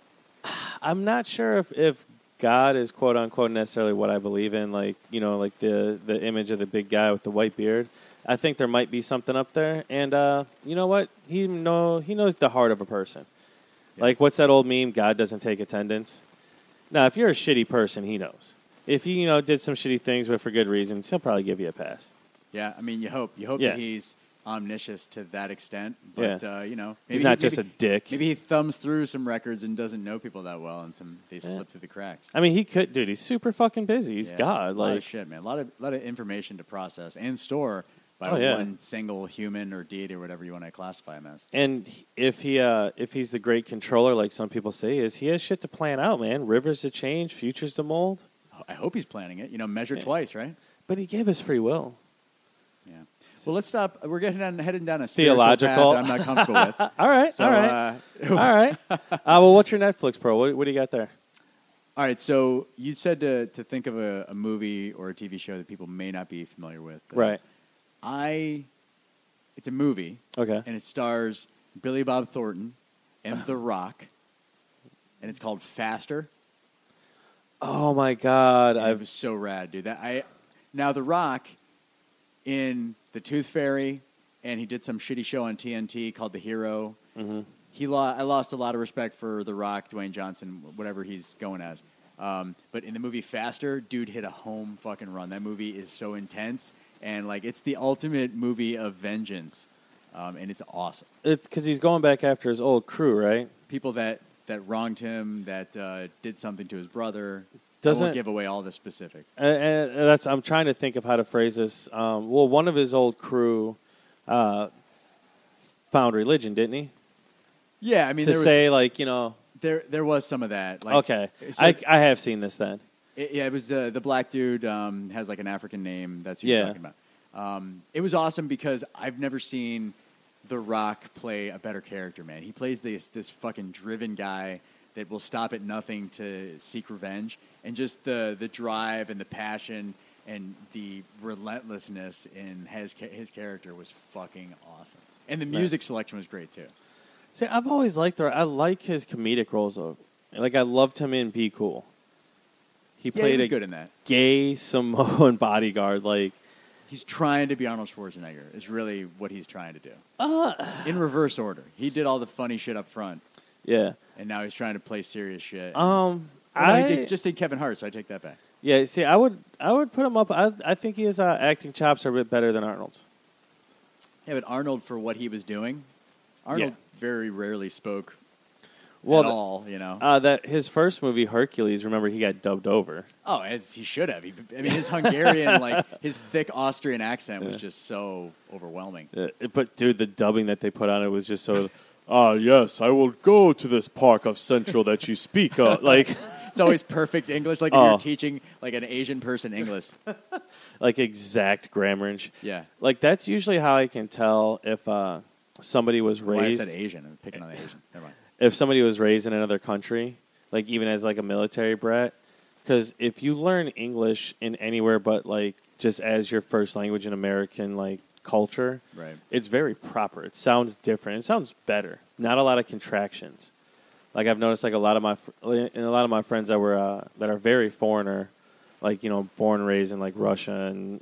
not sure if God is quote unquote necessarily what I believe in. Like like the image of the big guy with the white beard. I think there might be something up there, and you know what? He knows the heart of a person. Like, what's that old meme? God doesn't take attendance. Now, if you're a shitty person, he knows. If you did some shitty things, but for good reasons, he'll probably give you a pass. Yeah, I mean, you hope Yeah. that he's omniscient to that extent. But maybe He's not just a dick. Maybe he thumbs through some records and doesn't know people that well, and they Yeah. slip through the cracks. I mean, he could, dude. He's super fucking busy. He's Yeah, God. a lot Like, of shit, man. A lot of information to process and store by Oh, yeah. one single human or deity or whatever you want to classify him as. and if he's the great controller, like some people say, he has shit to plan out, man. Rivers to change, futures to mold. I hope he's planning it. Measure Yeah. twice, right? But he gave us free will. Yeah. Well, let's stop. We're heading down a spiritual Theological. path that I'm not comfortable with. All right, So, all right, all right. Well, what's your Netflix, bro? What do you got there? all right. So you said to think of a movie or a TV show that people may not be familiar with. Right. It's a movie, Okay. and it stars Billy Bob Thornton and The Rock, and it's called Faster. Oh my God! It was so rad, dude. Now The Rock in The Tooth Fairy, and he did some shitty show on TNT called The Hero. Mhm. I lost a lot of respect for The Rock, Dwayne Johnson, whatever he's going as. But in the movie Faster, dude hit a home fucking run. That movie is so intense, and like it's the ultimate movie of vengeance, and it's awesome. It's because he's going back after his old crew, right? People that wronged him, that did something to his brother. I Doesn't- won't give away all the specifics. And I'm trying to think of how to phrase this. Well, one of his old crew found religion, didn't he? Yeah, I mean, To there was, say like there was some of that. Like, okay, so I have seen this then. it was the black dude has like an African name. That's who you're Yeah. talking about. It was awesome because I've never seen The Rock play a better character, man. He plays this fucking driven guy that will stop at nothing to seek revenge, and just the drive and the passion and the relentlessness in his character was fucking awesome. And the music selection was great too. See, I've always liked I like his comedic roles though. Like I loved him in Be Cool. He Yeah, he played was a good in that. gay Samoan bodyguard. Like He's trying to be Arnold Schwarzenegger is really what he's trying to do. In reverse order. He did all the funny shit up front, yeah. and now he's trying to play serious shit. He just did Kevin Hart, so I take that back. Yeah, see, I would put him up. I think his acting chops are a bit better than Arnold's. Yeah, but Arnold, for what he was doing, Arnold very rarely spoke at all, That his first movie, Hercules, remember he got dubbed over. Oh, as he should have. His Hungarian, his thick Austrian accent was just so overwhelming. But dude, the dubbing that they put on it was just so. Yes, I will go to this park of Central that you speak of. Like It's always perfect English, like if you're teaching like an Asian person English. like exact grammar and Yeah. like that's usually how I can tell if somebody was Why I raised. said Asian. I'm picking on the Asian. Never mind. If somebody was raised in another country, like even as like a military brat, because if you learn English in anywhere but like just as your first language in American like culture, Right. it's very proper. It sounds different. It sounds better. Not a lot of contractions. Like I've noticed, like a lot of my friends that were that are very foreigner, like born and raised in like Russia and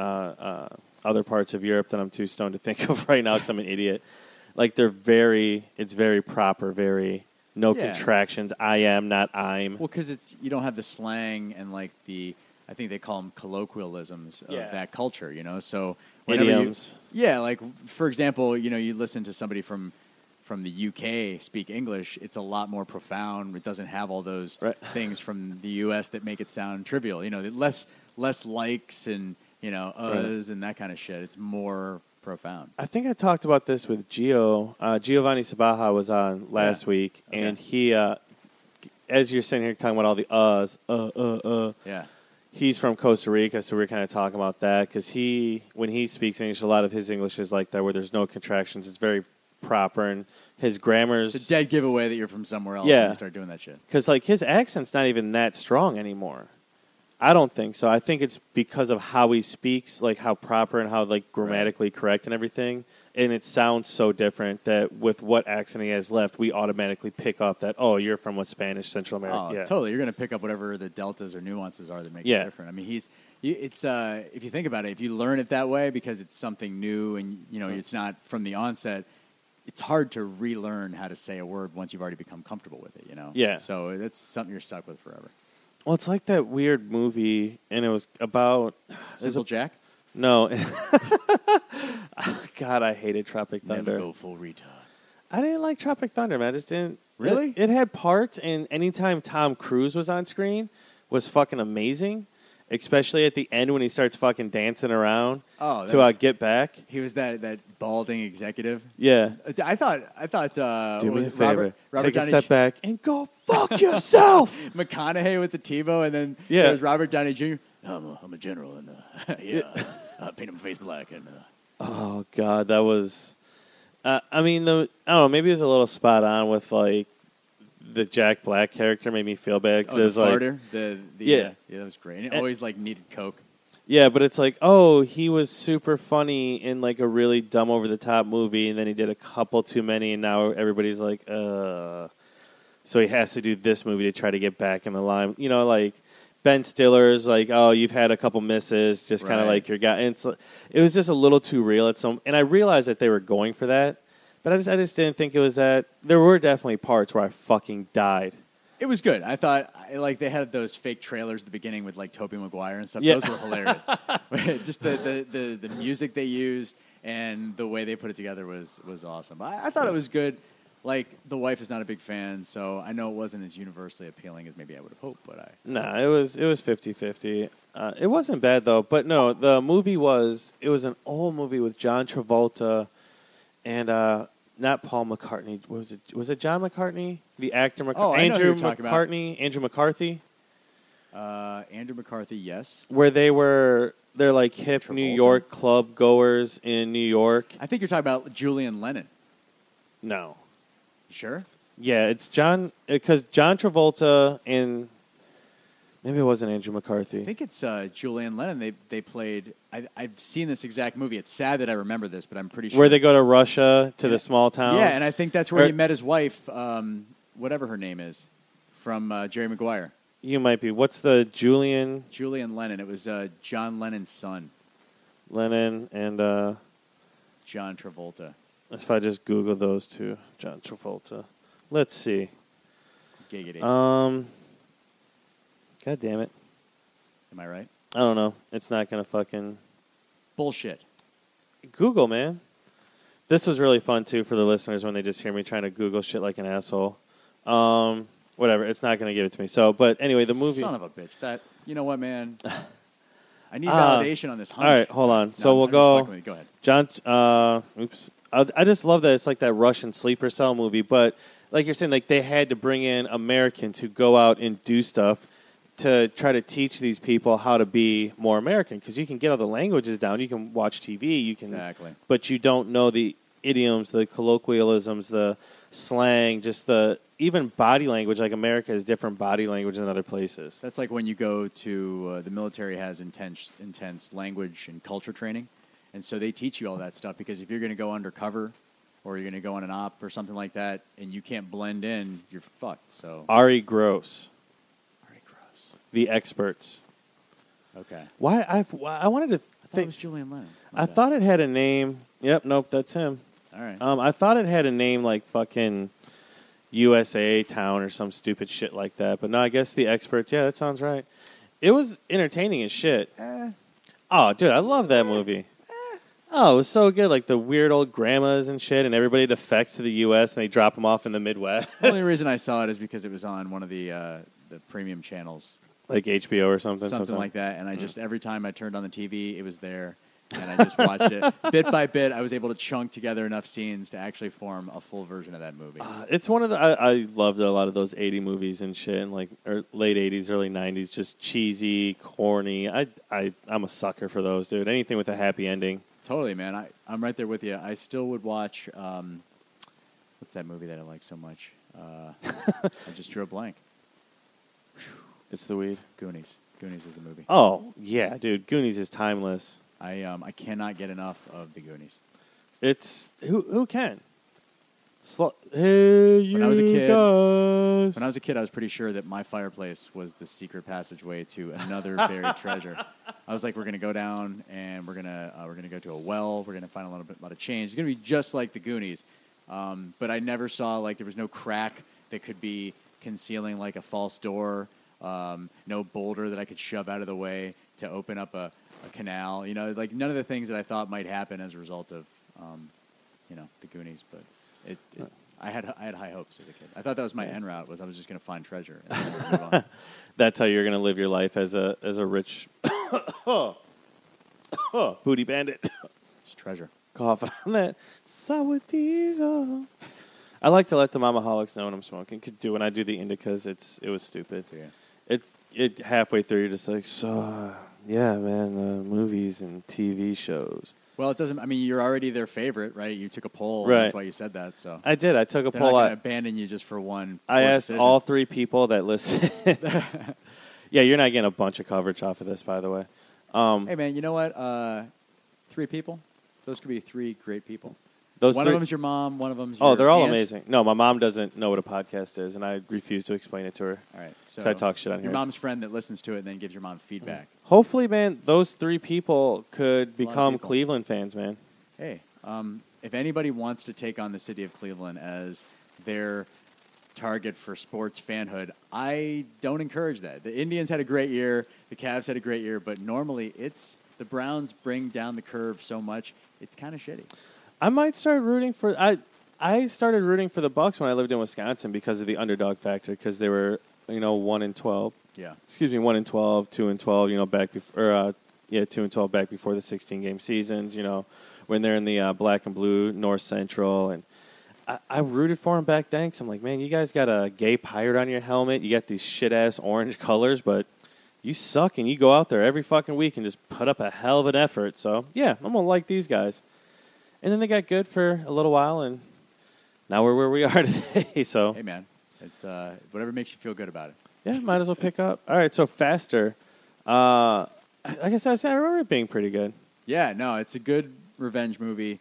other parts of Europe that I'm too stoned to think of right now because I'm an idiot. Like it's very proper, very no contractions. I am, not I'm. Well, because you don't have the slang and like I think they call them colloquialisms of that culture, So whenever Idioms. like for example, you listen to somebody from the UK speak English, it's a lot more profound. It doesn't have all those things from the US that make it sound trivial. Less likes and uhs and that kind of shit. It's more profound. I think I talked about this with Giovanni Sabaha was on last week, and he, as you're sitting here talking about all the uhs, Yeah. he's from Costa Rica, so we're kind of talking about that because when he speaks English, a lot of his English is like that, where there's no contractions. It's very proper, and his grammar's It's a dead giveaway that you're from somewhere else when you start doing that shit. because like his accent's not even that strong anymore. I don't think so. I think it's because of how he speaks, like how proper and how like grammatically correct and everything. And it sounds so different that with what accent he has left, we automatically pick up that, oh, you're from a Spanish Central America. Oh, yeah. totally. You're going to pick up whatever the deltas or nuances are that make it different. I mean, if you think about it, if you learn it that way because it's something new and it's not from the onset, it's hard to relearn how to say a word once you've already become comfortable with it, you know? Yeah. So that's something you're stuck with forever. Well, it's like that weird movie, and it was about Simple Jack? no. God, I hated Tropic Thunder. Never go full retard. I didn't like Tropic Thunder, man. I just didn't. Really? It had parts, and anytime Tom Cruise was on screen was fucking amazing, especially at the end when he starts fucking dancing around Oh, to Get Back. he was that balding executive. Yeah. I thought. Do what me was a it, favor. Robert Take Downey a step back and go fuck yourself. McConaughey with the TiVo, and then Yeah. there's Robert Downey Jr. I'm a general, and I paint my face black, and Oh, God, that was... I mean, I don't know, maybe it was a little spot on with, like, the Jack Black character made me feel bad. Cause the it was like, farter, Yeah. that was great. And it And- always like needed Coke. yeah, but it's like, oh, he was super funny in, like, a really dumb, over-the-top movie, and then he did a couple too many, and now everybody's like, So he has to do this movie to try to get back in the line. You know, like... Ben Stiller's like, oh, you've had a couple misses, just kind of Right. like your guy. And it was just a little too real at some. And I realized that they were going for that, but I just didn't think it was that. There were definitely parts where I fucking died. It was good. I thought like they had those fake trailers at the beginning with like Tobey Maguire and stuff. Yeah. Those were hilarious. Just the music they used and the way they put it together was awesome. I thought it was good. Like the wife is not a big fan, so I know it wasn't as universally appealing as maybe I would have hoped. But Nah, it was 50-50. It wasn't bad though. But no, the movie was an old movie with John Travolta and not Paul McCartney. Was it John McCartney? The actor Oh, I know who Andrew you're talking about. McCartney, Andrew McCarthy. Andrew McCarthy, yes. Where they're like hip New Travolta? York club goers in New York. I think you're talking about Julian Lennon. No. You sure? Yeah, it's John, because John Travolta and maybe it wasn't Andrew McCarthy. I think it's Julian Lennon. They played. I've seen this exact movie. It's sad that I remember this, but I'm pretty sure. Where they go to Russia, to the small town. Yeah, and I think that's where Or- he met his wife, whatever her name is, from Jerry Maguire. You might be. What's the Julian Lennon. It was John Lennon's son, Lennon and John Travolta. if I just Google those two, John Travolta. Let's see. Giggity. God damn it. Am I right? I don't know. It's not gonna fucking Bullshit. Google, man. This was really fun too for the listeners when they just hear me trying to Google shit like an asshole. Whatever. It's not gonna give it to me. So, but anyway, the movie. Son of a bitch. That. You know what, man? I need validation on this hunch. All right, hold on. No, So I'm we'll just go. fucking with you. Go ahead. John, oops. I just love that it's like that Russian sleeper cell movie, but like you're saying, like they had to bring in Americans who go out and do stuff to try to teach these people how to be more American, because you can get all the languages down, you can watch TV, you can, Exactly. but you don't know the idioms, the colloquialisms, the slang, just the even body language. Like America has different body language than other places. That's like when you go to the military has intense language and culture training, and so they teach you all that stuff because if you're going to go undercover or you're going to go on an op or something like that, and you can't blend in, you're fucked. So Ari Gross, very gross. The Experts. Okay, Why I wanted to I thought it think. was Julian Lennon. I thought it had a name. Yep, nope, that's him. All right. I thought it had a name like fucking USA Town or some stupid shit like that. But no, I guess The Experts. Yeah, that sounds right. It was entertaining as shit. Oh, dude, I love that movie. Oh, it was so good. Like the weird old grandmas and shit, and everybody defects to the U.S. and they drop them off in the Midwest, The only reason I saw it is because it was on one of the premium channels, like HBO or something. something like that. And I just every time I turned on the TV, it was there, and I just watched it bit by bit. I was able to chunk together enough scenes to actually form a full version of that movie. It's one of the I loved a lot of those 80 movies and shit, and like late 80s, early 90s, just cheesy, corny. I'm a sucker for those, dude. Anything with a happy ending. Totally, man. I'm right there with you. I still would watch. What's that movie that I like so much? I just drew a blank. It's the weed. Goonies. Goonies is the movie. Oh yeah, dude. Goonies is timeless. I cannot get enough of the Goonies. It's who can. Hey, When I was a kid- guys. When I was a kid, I was pretty sure that my fireplace was the secret passageway to another buried treasure. I was like, we're gonna go down and we're gonna go to a well. We're gonna find a lot of change. It's gonna be just like the Goonies. But I never saw, like, there was no crack that could be concealing, like, a false door, no boulder that I could shove out of the way to open up a canal. You know, like, none of the things that I thought might happen as a result of, you know, the Goonies. But I had high hopes as a kid. I thought that was my end route, was I was just going to find treasure. And then move on. That's how you're going to live your life as a rich booty bandit. It's treasure. Cough on that sour diesel. I like to let the mamaholics know when I'm smoking. Cause when I do the indicas, it was stupid. Yeah. It halfway through, you're just like, so yeah, man, movies and TV shows. Well, it doesn't. I mean, you're already their favorite, right? You took a poll. Right. That's why you said that. So I did. I took a they're poll. not going to abandon you just for one. I poor asked decision. all 3 people that listen. Yeah, you're not getting a bunch of coverage off of this, by the way. Hey, man, you know what? 3 people. Those could be 3 great people. Those one 3 of them's your mom. One of them's your they're all aunt. amazing. No, my mom doesn't know what a podcast is, and I refuse to explain it to her. All right. So I talk shit on your here. mom's friend that listens to it and then gives your mom feedback. Hopefully, man, those 3 people could That's a lot of become people. Cleveland fans, man. Hey, if anybody wants to take on the city of Cleveland as their target for sports fanhood, I don't encourage that. The Indians had a great year. The Cavs had a great year. But normally it's the Browns bring down the curve so much, it's kind of shitty. I might start rooting for. I started rooting for the Bucks when I lived in Wisconsin because of the underdog factor. Because they were, 1-12. Yeah. Excuse me, 1-12, 2-12. Back before, 2-12 back before the 16-game seasons. When they're in the black and blue North Central, and I rooted for them back then. Cause I'm like, man, you guys got a gay pirate on your helmet. You got these shit ass orange colors, but you suck, and you go out there every fucking week and just put up a hell of an effort. So yeah, I'm gonna like these guys. And then they got good for a little while, and now we're where we are today. So Hey, man, it's whatever makes you feel good about it. yeah, might as well pick up. All right, so Faster. I guess I remember it being pretty good. Yeah, no, it's a good revenge movie.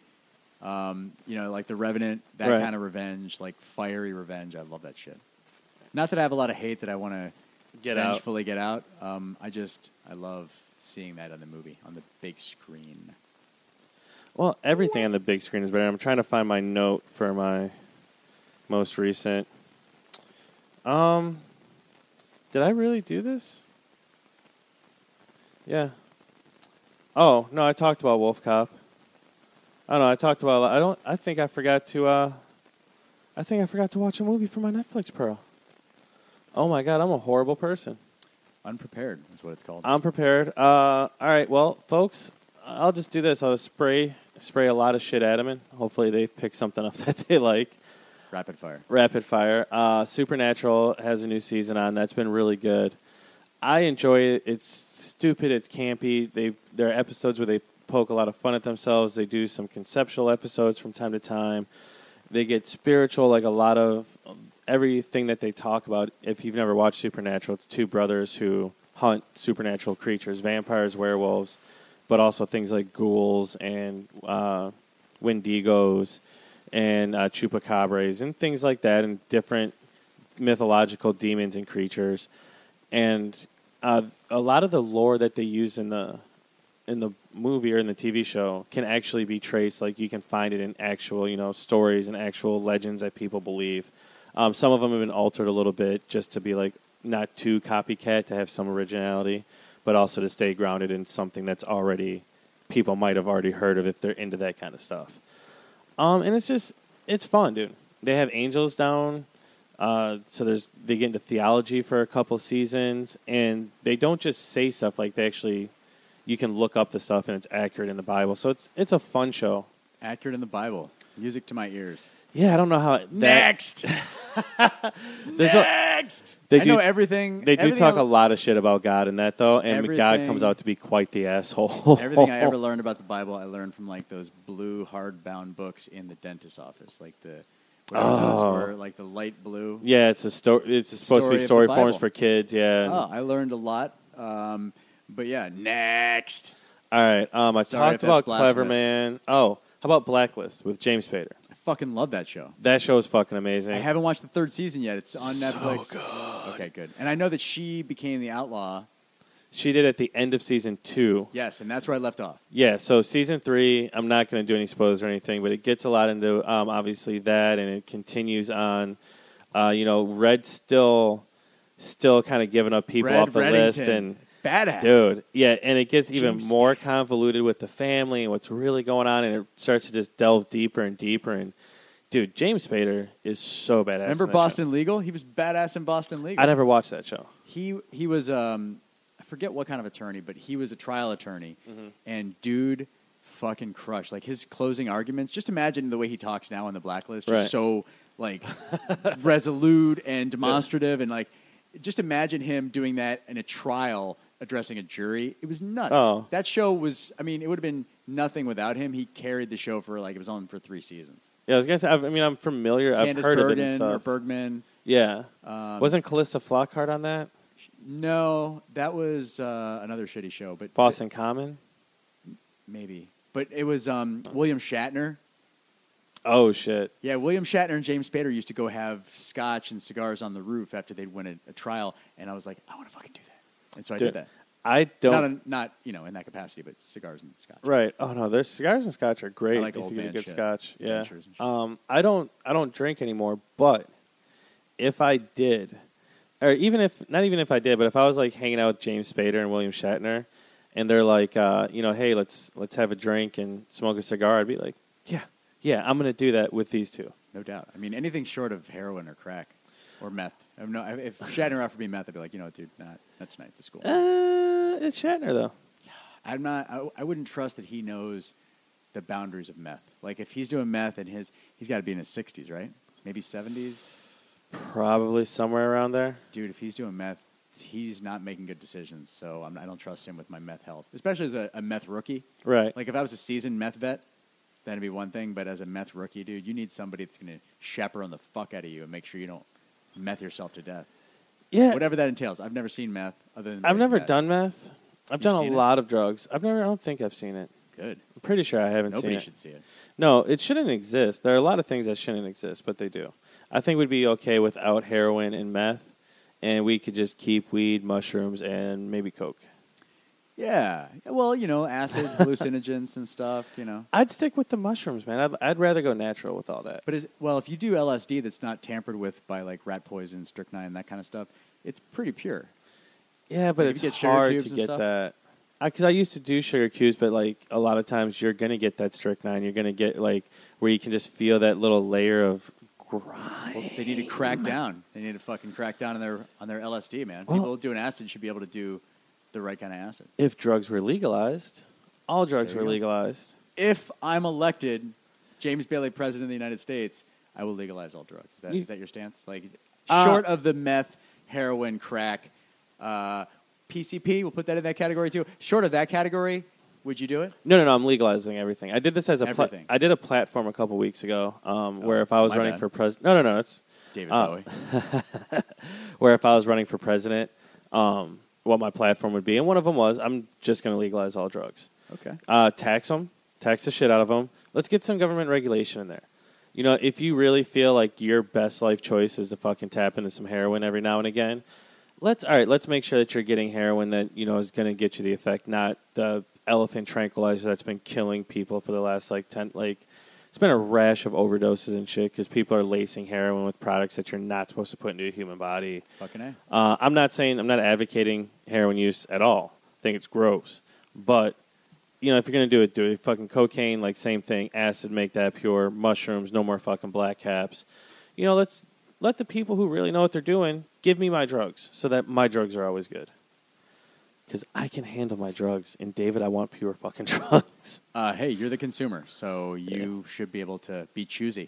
Like The Revenant, that Right. kind of revenge, like fiery revenge. I love that shit. Not that I have a lot of hate that I want to Get out. vengefully get out. I love seeing that on the movie, on the big screen. Well, everything on the big screen is better. I'm trying to find my note for my most recent. Did I really do this? Yeah. Oh, no, I talked about Wolf Cop. I don't know, I talked about I think I forgot to watch a movie for my Netflix Pearl. Oh my god, I'm a horrible person. Unprepared is what it's called. I'm prepared. All right, well, folks, I'll just do this. I'll spray a lot of shit at them, and hopefully they pick something up that they like. Rapid fire. Rapid fire. Supernatural has a new season on. That's been really good. I enjoy it. It's stupid. It's campy. There are episodes where they poke a lot of fun at themselves. They do some conceptual episodes from time to time. They get spiritual, like a lot of everything that they talk about. If you've never watched Supernatural, it's 2 brothers who hunt supernatural creatures, vampires, werewolves, but also things like ghouls and wendigos and chupacabras and things like that, and different mythological demons and creatures. And a lot of the lore that they use in the movie or in the TV show can actually be traced. Like, you can find it in actual, stories and actual legends that people believe. Some of them have been altered a little bit just to be like not too copycat, to have some originality, but also to stay grounded in something that's already people might have already heard of if they're into that kind of stuff. And it's fun, dude. They have angels down. So they get into theology for a couple seasons, and they don't just say stuff, like they actually, you can look up the stuff and it's accurate in the Bible. So it's a fun show. Accurate in the Bible. Music to my ears. Yeah, I don't know how Next. Next. I know everything. They do everything talk a lot of shit about God in that, though, and God Everything- comes out to be quite the asshole. Everything I ever learned about the Bible, I learned from like those blue hardbound books in the dentist's office, like whatever those were, like the light blue. Yeah, it's supposed to be story of the story Bible. forms for kids. Yeah. Oh, I learned a lot. But yeah, next. All right. I Sorry if talked that's about Clever blasphemous. Man. Oh, how about Blacklist with James Spader? I fucking love that show. That show is fucking amazing. I haven't watched the 3rd season yet. It's on So Netflix. good. Okay, good. And I know that she became the outlaw. She did at the end of season 2. Yes, and that's where I left off. Yeah, so season 3, I'm not going to do any spoilers or anything, but it gets a lot into obviously that, and it continues on. Red's still kind of giving up people Red off the list, Reddington. and Badass. dude, yeah, and it gets even James more convoluted with the family and what's really going on, and it starts to just delve deeper and deeper. And dude, James Spader is so badass. Remember in that Boston show. Legal? He was badass in Boston Legal. I never watched that show. He was I forget what kind of attorney, but he was a trial attorney, and dude fucking crushed. Like his closing arguments. Just imagine the way he talks now on the Blacklist. Just Right. so like resolute and demonstrative, and like just imagine him doing that in a trial addressing a jury. It was nuts. Oh. That show was. I mean, it would have been nothing without him. He carried the show for it was on for 3 seasons. Yeah, I was gonna say. I'm familiar. I've Candace heard of it and Bergen or stuff. Bergman. Yeah, wasn't Callista Flockhart on that? No, that was another shitty show, but Boston Common. maybe. But it was William Shatner. Oh shit. Yeah, William Shatner and James Spader used to go have scotch and cigars on the roof after they'd win a trial, and I was like, I want to fucking do that, and so I Dude, did that. I don't. Not in that capacity, but cigars and scotch. Right. Oh no, there's cigars and scotch are great. I like if old you get man a good shit. scotch. Yeah. Tinctures and shit. I don't drink anymore, but if I did, or not even if I did, but if I was like hanging out with James Spader and William Shatner, and they're like, hey, let's have a drink and smoke a cigar, I'd be like, yeah, I'm gonna do that with these two. No doubt. I mean, anything short of heroin or crack or meth. If Shatner offered me meth, I'd be like, dude, not tonight. It's a school. It's Shatner though. I'm not. I wouldn't trust that he knows the boundaries of meth. Like if he's doing meth and he's got to be in his 60s, right? Maybe 70s. Probably somewhere around there. Dude, if he's doing meth, he's not making good decisions. So I don't trust him with my meth health, especially as a meth rookie. Right. Like if I was a seasoned meth vet, that'd be one thing. But as a meth rookie, dude, you need somebody that's going to chaperone the fuck out of you and make sure you don't meth yourself to death. Yeah. Whatever that entails. I've never seen meth other than I've Breaking never Bad. done meth. I've You've done seen a it? lot of drugs. I don't think I've seen it. Good. I'm pretty sure I haven't Nobody seen it. should see it. No, it shouldn't exist. There are a lot of things that shouldn't exist, but they do. I think we'd be okay without heroin and meth, and we could just keep weed, mushrooms, and maybe coke. Yeah. Well, acid, hallucinogens and stuff, I'd stick with the mushrooms, man. I'd rather go natural with all that. But if you do LSD that's not tampered with by like rat poison, strychnine, that kind of stuff, it's pretty pure. Yeah, but Maybe it's get sugar hard cubes to and get stuff? that. Because I used to do sugar cubes, but like a lot of times you're gonna get that strychnine. You're gonna get like where you can just feel that little layer of grime. Well, they need to crack down. They need to fucking crack down on their LSD, man. Well- People doing acid should be able to do the right kind of acid. If drugs were legalized, all drugs There were you go. legalized. If I'm elected, James Bailey, President of the United States, I will legalize all drugs. Is that your stance? Like, short of the meth, heroin, crack, PCP, we'll put that in that category too. Short of that category, would you do it? No, I'm legalizing everything. I did this as a Everything. I did a platform a couple weeks ago where if I was my running bad. for president, no, it's David Bowie. where if I was running for president, what my platform would be, and one of them was I'm just going to legalize all drugs. Okay. Tax them, tax the shit out of them. Let's get some government regulation in there. If you really feel like your best life choice is to fucking tap into some heroin every now and again, let's make sure that you're getting heroin that is going to get you the effect, not the elephant tranquilizer that's been killing people for the last it's been a rash of overdoses and shit because people are lacing heroin with products that you're not supposed to put into a human body. Fucking A. I'm not advocating heroin use at all. I think it's gross. But, if you're going to do it. Fucking cocaine, same thing. Acid, make that pure. Mushrooms, no more fucking black caps. Let's let the people who really know what they're doing give me my drugs so that my drugs are always good. Because I can handle my drugs. And, David, I want pure fucking drugs. Hey, you're the consumer, so you should be able to be choosy,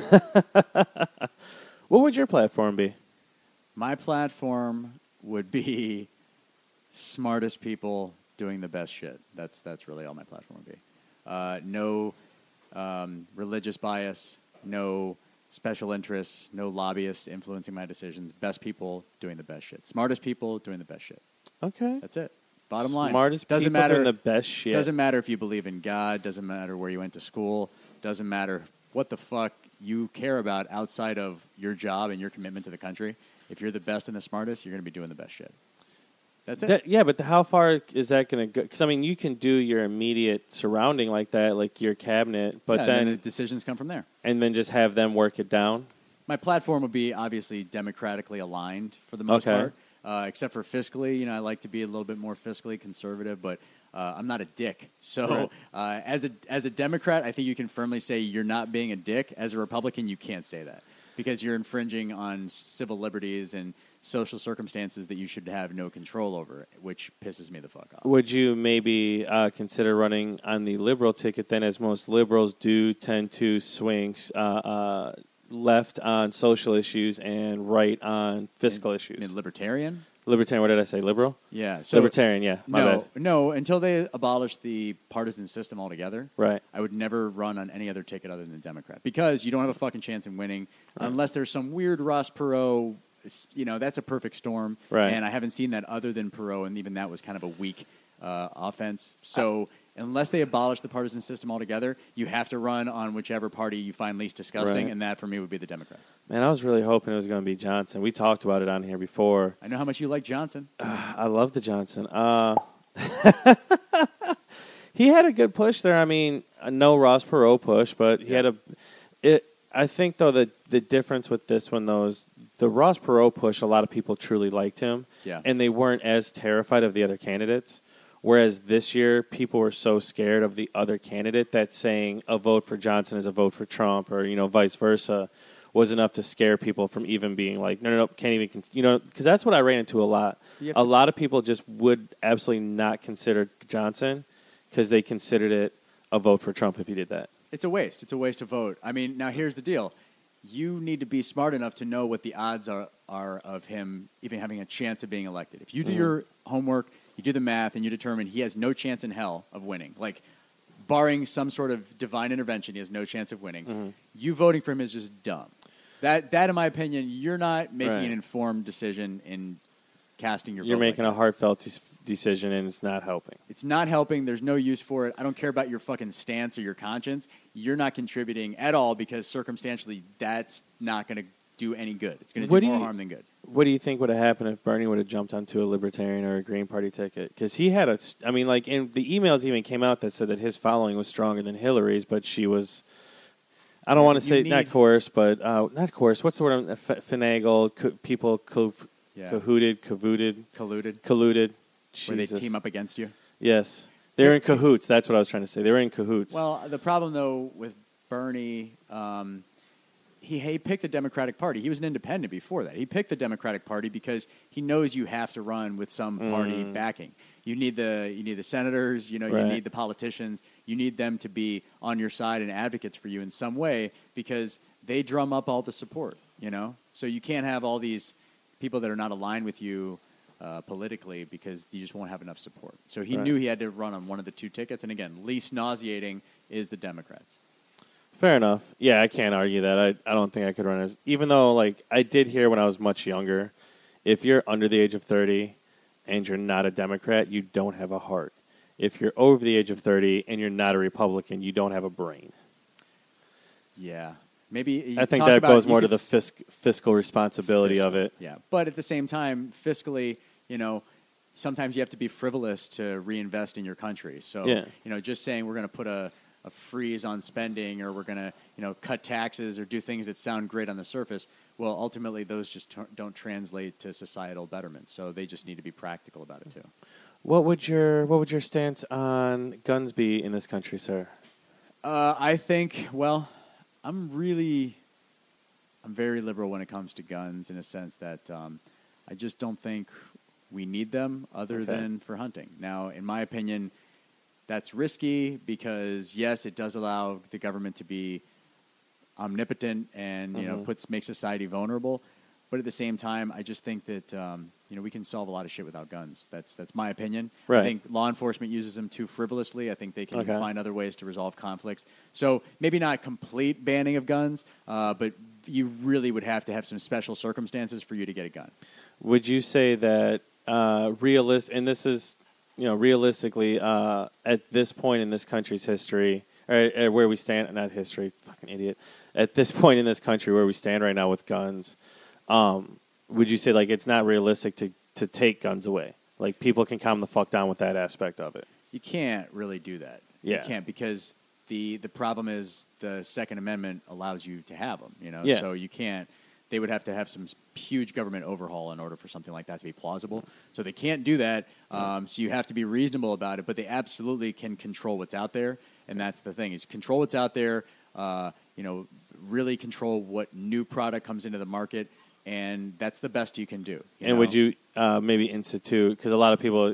What would your platform be? My platform would be smartest people doing the best shit. That's really all my platform would be. No religious bias, no special interests, no lobbyists influencing my decisions. Best people doing the best shit. Smartest people doing the best shit. Okay. That's it. Bottom line. Smartest doesn't people matter, doing the best shit. Doesn't matter if you believe in God. Doesn't matter where you went to school. Doesn't matter what the fuck you care about outside of your job and your commitment to the country. If you're the best and the smartest, you're going to be doing the best shit. That's it. Yeah, but how far is that going to go? Because, I mean, you can do your immediate surrounding like that, like your cabinet, but Yeah, then and the decisions come from there. and then just have them work it down. My platform would be obviously democratically aligned for the most Okay. part, except for fiscally. You know, I like to be a little bit more fiscally conservative, but I'm not a dick. So as a Democrat, I think you can firmly say you're not being a dick. As a Republican, you can't say that because you're infringing on civil liberties and social circumstances that you should have no control over, which pisses me the fuck off. Would you maybe consider running on the liberal ticket then, as most liberals do tend to swing left on social issues and right on fiscal issues? I mean, libertarian? Libertarian, what did I say? Liberal? Yeah. So Libertarian, yeah. My bad. No, until they abolish the partisan system altogether. Right. I would never run on any other ticket other than Democrat because you don't have a fucking chance in winning unless there's some weird Ross Perot. You know, that's a perfect storm. Right. And I haven't seen that other than Perot, and even that was kind of a weak offense. So unless they abolish the partisan system altogether, you have to run on whichever party you find least disgusting, Right. and that for me would be the Democrats. Man, I was really hoping it was going to be Johnson. We talked about it on here before. I know how much you like Johnson. I love the Johnson. He had a good push there. I mean, no Ross Perot push, but he had a. I think though the difference with this one though is the Ross Perot push. A lot of people truly liked him, Yeah. and they weren't as terrified of the other candidates. Whereas this year, people were so scared of the other candidate that saying a vote for Johnson is a vote for Trump, or vice versa, was enough to scare people from even being like, no, can't even, because that's what I ran into a lot. A lot of people just would absolutely not consider Johnson because they considered it a vote for Trump if he did that. It's a waste. It's a waste to vote. I mean, now here's the deal. You need to be smart enough to know what the odds are of him even having a chance of being elected. If you do your homework, you do the math, and you determine he has no chance in hell of winning, like barring some sort of divine intervention, he has no chance of winning, you voting for him is just dumb. That, in my opinion, you're not making an informed decision in casting your vote. You're making like a heartfelt decision, and it's not helping. It's not helping. There's no use for it. I don't care about your fucking stance or your conscience. You're not contributing at all because circumstantially that's not going to do any good. It's going to do more harm than good. What do you think would have happened if Bernie would have jumped onto a Libertarian or a Green Party ticket? Because he had in the emails even came out that said that his following was stronger than Hillary's, but she was, I don't want to say not coerced, but not coerced. What's the word? Finagled, people colluded. Where they Jesus. team up against you. Yes. They're in cahoots. That's what I was trying to say. They were in cahoots. Well, the problem, though, with Bernie, he picked the Democratic Party. He was an independent before that. He picked the Democratic Party because he knows you have to run with some party backing. You need the senators, you need the politicians. You need them to be on your side and advocates for you in some way because they drum up all the support, So you can't have all these people that are not aligned with you politically because you just won't have enough support. So he knew he had to run on one of the two tickets. And again, least nauseating is the Democrats. Fair enough. Yeah, I can't argue that. I don't think I could run as... Even though, I did hear when I was much younger, if you're under the age of 30 and you're not a Democrat, you don't have a heart. If you're over the age of 30 and you're not a Republican, you don't have a brain. Yeah. Maybe I think that goes more to the fiscal responsibility of it. Yeah. But at the same time, fiscally, sometimes you have to be frivolous to reinvest in your country. So, just saying we're going to put a freeze on spending or we're going to, cut taxes or do things that sound great on the surface, well, ultimately those just don't translate to societal betterment. So they just need to be practical about it, too. What would your stance on guns be in this country, sir? I think, I'm very liberal when it comes to guns in a sense that I just don't think we need them other than for hunting. Now, in my opinion, that's risky because, yes, it does allow the government to be omnipotent and, make society vulnerable. But at the same time, I just think that, we can solve a lot of shit without guns. That's my opinion. Right. I think law enforcement uses them too frivolously. I think they can find other ways to resolve conflicts. So maybe not complete banning of guns, but you really would have to have some special circumstances for you to get a gun. Would you say that realistically, at this point in this country's history, or where we stand, not history, fucking idiot, at this point in this country where we stand right now with guns, would you say it's not realistic to take guns away? Like, people can calm the fuck down with that aspect of it. You can't really do that. Yeah. You can't, because the problem is the Second Amendment allows you to have them, you know? Yeah. So you can't, they would have to have some huge government overhaul in order for something like that to be plausible. So they can't do that. So you have to be reasonable about it, but they absolutely can control what's out there. And that's the thing, is control what's out there, you know, really control what new product comes into the market. And that's the best you can do. You And know? would you maybe institute, because a lot of people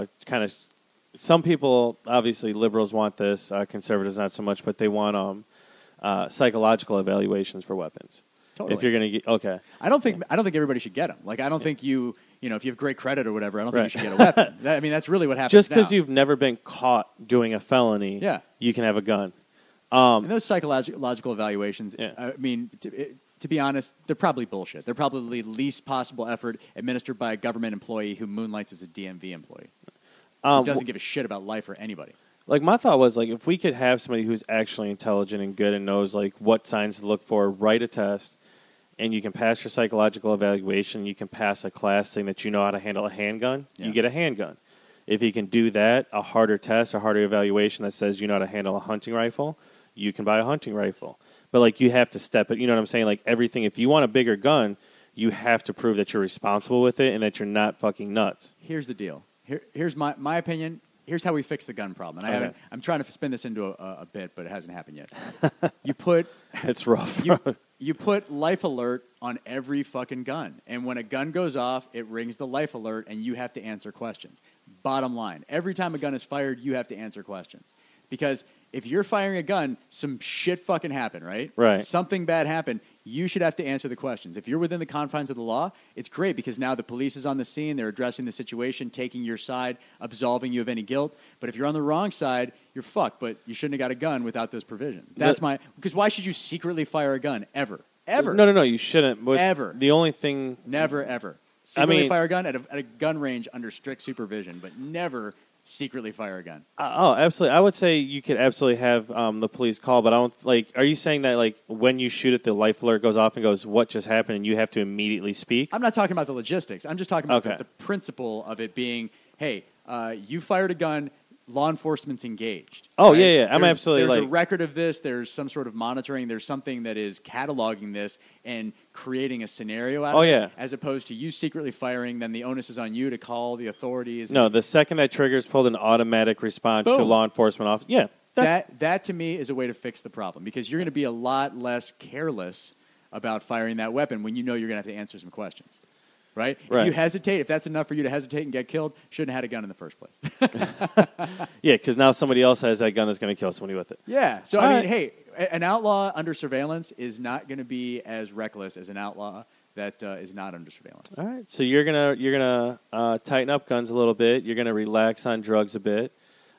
some people, obviously liberals want this, conservatives not so much, but they want psychological evaluations for weapons. Totally. If you're going to get, okay. I don't think everybody should get them. Like, I don't think you know, if you have great credit or whatever, I don't think you should get a weapon. I mean, that's really what happens. Just because now. you've never been caught doing a felony, Yeah. you can have a gun. And those psychological evaluations, Yeah. I mean, to be honest, they're probably bullshit. They're probably least possible effort administered by a government employee who moonlights as a DMV employee. Who doesn't give a shit about life or anybody. Like, my thought was, like, if we could have somebody who's actually intelligent and good and knows, like, what signs to look for, write a test, and you can pass your psychological evaluation, you can pass a class saying that you know how to handle a handgun, Yeah. you get a handgun. If you can do that, a harder test, a harder evaluation that says you know how to handle a hunting rifle, you can buy a hunting rifle. But, like, you have to step it. You know what I'm saying? Like, everything, if you want a bigger gun, you have to prove that you're responsible with it and that you're not fucking nuts. Here's the deal. Here's my opinion. Here's how we fix the gun problem. And Okay. I'm trying to spin this into a bit, but it hasn't happened yet. You put It's rough. you put life alert on every fucking gun. And when a gun goes off, it rings the life alert, and you have to answer questions. Bottom line, every time a gun is fired, you have to answer questions. Because if you're firing a gun, some shit fucking happened, right? Right. Something bad happened. You should have to answer the questions. If you're within the confines of the law, it's great, because now the police is on the scene. They're addressing the situation, taking your side, absolving you of any guilt. But if you're on the wrong side, you're fucked. But you shouldn't have got a gun without those provisions. Because why should you secretly fire a gun? Ever. No, you shouldn't. But Ever. The only thing... Never, ever. I Secretly mean- fire a gun at a gun range under strict supervision, but never secretly fire a gun. Oh, absolutely. I would say you could absolutely have the police call, but I don't like. Are you saying that like when you shoot it, the life alert goes off and goes, "What just happened?" and you have to immediately speak? I'm not talking about the logistics. I'm just talking about Okay. the principle of it being, hey, you fired a gun. Law enforcement's engaged. Oh, right? yeah. I'm absolutely There's a like- record of this. There's some sort of monitoring. There's something that is cataloging this and creating a scenario out Oh, of it, yeah. as opposed to you secretly firing. Then the onus is on you to call the authorities. No, the second that triggers pulled an automatic response to Boom. law enforcement officer. Yeah, That to me is a way to fix the problem, because you're going to be a lot less careless about firing that weapon when you know you're going to have to answer some questions. Right? Right. If you hesitate, if that's enough for you to hesitate and get killed, shouldn't have had a gun in the first place. yeah, because now somebody else has that gun that's going to kill somebody with it. Yeah. So, All I right. mean, hey, an outlaw under surveillance is not going to be as reckless as an outlaw that is not under surveillance. All right, so you're gonna tighten up guns a little bit. You're gonna relax on drugs a bit.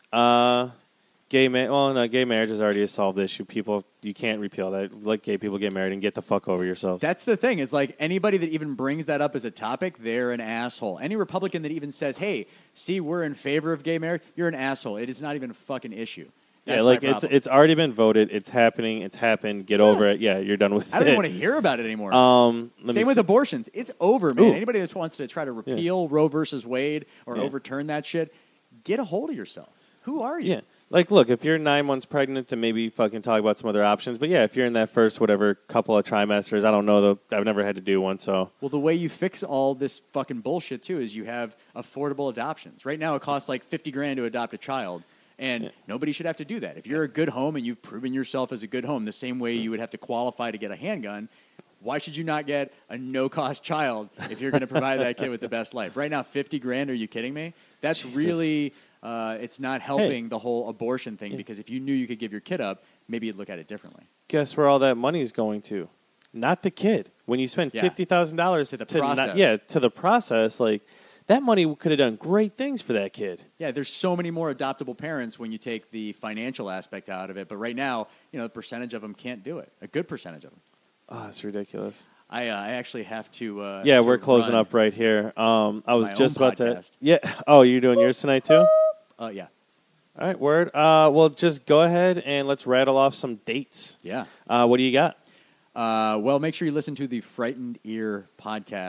Gay marriage is already a solved issue. People, you can't repeal that. Let gay people get married and get the fuck over yourselves. That's the thing. Is like anybody that even brings that up as a topic, they're an asshole. Any Republican that even says, "Hey, see, we're in favor of gay marriage," you're an asshole. It is not even a fucking issue. That's yeah, like my problem. it's already been voted. It's happening. It's happened. Get over it. Yeah, you're done with it. I don't even want to hear about it anymore. Let me Same with see. abortions. It's over, man. Ooh. Anybody that wants to try to repeal Roe versus Wade or Yeah. overturn that shit, get a hold of yourself. Who are you? Yeah. Like, look, if you're 9 months pregnant, then maybe fucking talk about some other options. But yeah, if you're in that first whatever couple of trimesters, I don't know though. I've never had to do one, so Well, the way you fix all this fucking bullshit too is you have affordable adoptions. Right now, it costs like $50,000 to adopt a child, and nobody should have to do that. If you're a good home and you've proven yourself as a good home, the same way you would have to qualify to get a handgun, why should you not get a no-cost child if you're going to provide that kid with the best life? Right now, $50,000? Are you kidding me? That's Jesus. really. It's not helping the whole abortion thing, because if you knew you could give your kid up, maybe you'd look at it differently. guess where all that money is going to? Not the kid. When you spend Yeah. $50,000 To the process. to the process, like that money could have done great things for that kid. Yeah, there's so many more adoptable parents when you take the financial aspect out of it. But right now, the percentage of them can't do it. A good percentage of them. Oh, that's ridiculous. I actually have to. Yeah, to we're closing run. up right here. I was my just own about podcast. to. Yeah. Oh, you're doing yours tonight too? Yeah. All right, word. Well, just go ahead and let's rattle off some dates. Yeah. What do you got? Well, make sure you listen to the Frightened Ear podcast.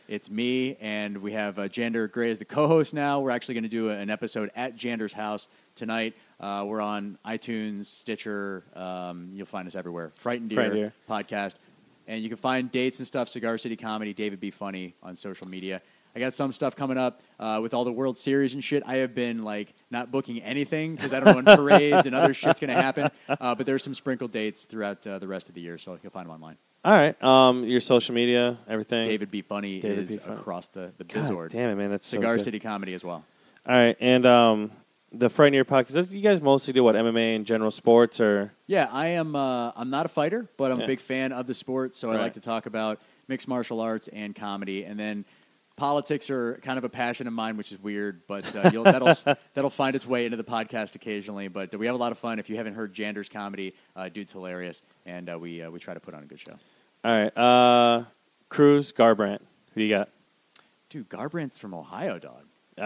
It's me, and we have Jander Gray as the co-host now. We're actually going to do an episode at Jander's house tonight. We're on iTunes, Stitcher. You'll find us everywhere. Frightened Deer podcast. And you can find dates and stuff, Cigar City Comedy, David B. Funny on social media. I got some stuff coming up with all the World Series and shit. I have been not booking anything because I don't know when parades and other shit's going to happen. But there's some sprinkled dates throughout the rest of the year, so you'll find them online. All right. Your social media, everything. David B. Funny is across the Bizord. Damn it, man. That's Cigar so good. City Comedy as well. All right. And the Frightened Ear podcast, you guys mostly do what, MMA and general sports? Or Yeah, I am. I'm not a fighter, but I'm a big fan of the sport, so I like to talk about mixed martial arts and comedy. And then politics are kind of a passion of mine, which is weird, but that'll find its way into the podcast occasionally. But we have a lot of fun. If you haven't heard Jander's comedy, dude's hilarious, and we try to put on a good show. All right. Cruz, Garbrandt. Who you got? Dude, Garbrandt's from Ohio, dog.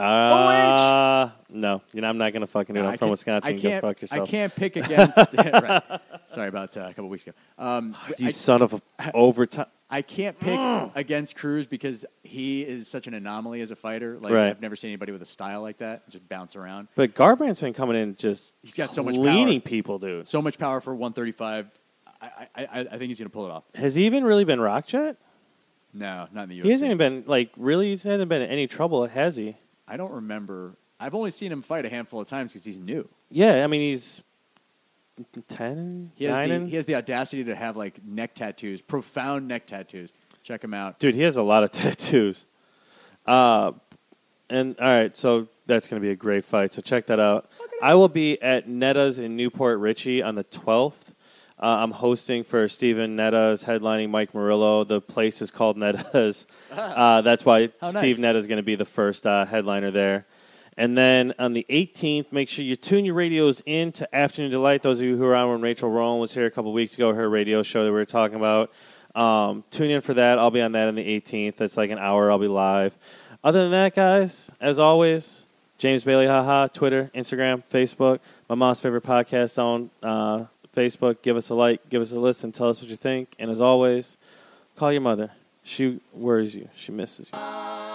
No, I'm not gonna fucking do it. I'm from Wisconsin. Go fuck yourself. I can't pick against. Right. Sorry about a couple weeks ago. You son of a overtime. I can't pick against Cruz because he is such an anomaly as a fighter. I've never seen anybody with a style like that just bounce around. But Garbrandt's been coming in just he's got so much cleaning power. People, dude. So much power for 135. I think he's gonna pull it off. Has he even really been rocked yet? No, not in the UFC. He hasn't even been he hasn't been in any trouble, has he? I don't remember. I've only seen him fight a handful of times because he's new. Yeah, I mean he's 10, he has the audacity to have neck tattoos, profound neck tattoos. Check him out, dude. He has a lot of tattoos. And all right, so that's going to be a great fight. So check that out. I will be at Netta's in Newport Richie on the 12th. I'm hosting for Steven Netta's, headlining Mike Murillo. The place is called Netta's. That's why Steve Netta is going to be the first headliner there. And then on the 18th, make sure you tune your radios in to Afternoon Delight. Those of you who were on when Rachel Rowan was here a couple weeks ago, her radio show that we were talking about. Tune in for that. I'll be on that on the 18th. That's an hour. I'll be live. Other than that, guys, as always, James Bailey, haha, Twitter, Instagram, Facebook, my mom's favorite podcast on Facebook. Give us a like, give us a listen, tell us what you think. And as always, call your mother. She worries you. She misses you.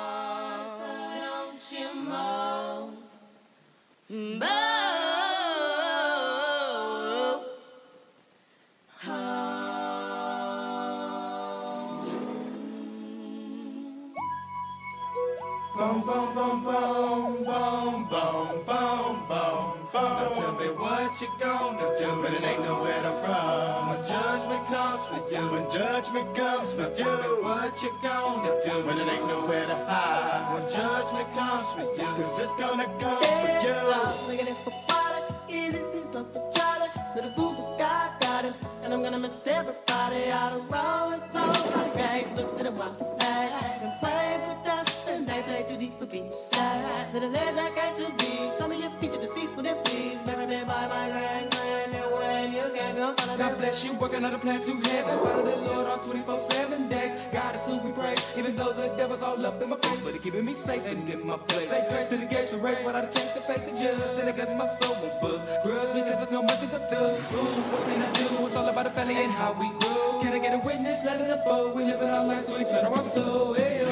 Boom, boom, boom, boom, boom, boom, boom, boom, boom. Now tell me what you gonna do when it ain't nowhere to run. When judgment comes for you. When judgment comes for you. Tell me what you gonna do when it ain't nowhere to hide. When judgment comes for you. 'Cause it's gonna come for you. Looking for quality, easy season for Charlie. Little boo got him, and I'm gonna miss everybody out of rolling, rolling like rags. Look at the wild flag and play for dust, and they play too deep for B-side. Little as I got to be, tell me your feature the seats for them, please. Marry me by my grand, when you can go follow God bless you, working on a plan to heaven. Follow the Lord on 24/7 days. God is who we pray, even though the devil's all up in my face, but he keeping me safe and in my place. Say grace to the gates for race, but I change the face of judge, and it gets my soul with buzz. Grudge because there's no mercy for thugs. What can I do? It's all about the family and how we grow. Can I get a witness? Let it unfold. We live in our lives, so we turn our soul. Hey,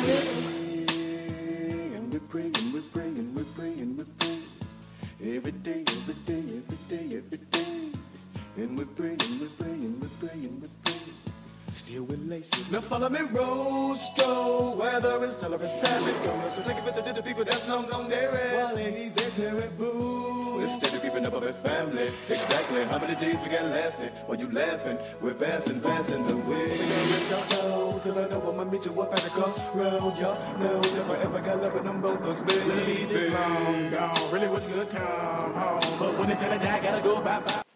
And we're praying, we're praying, we're praying, we're praying. Every day, every day, every day, every day. And we're praying, we're praying, we're praying, we're praying. Still with laces. Now follow me, Rostro. Whether it's teller or savage. Come, let's go take a visit to the people that's long gone there. While he's there, terrible. Instead of keeping up with family. Exactly how many days we got lasting? While you laughing, we're passing the way. Cause I know I'ma meet you up at the crossroad. Y'all know never ever got love with them both thugs, baby. Long gone, really wish you could come home. But when it's gonna die, gotta go bye-bye.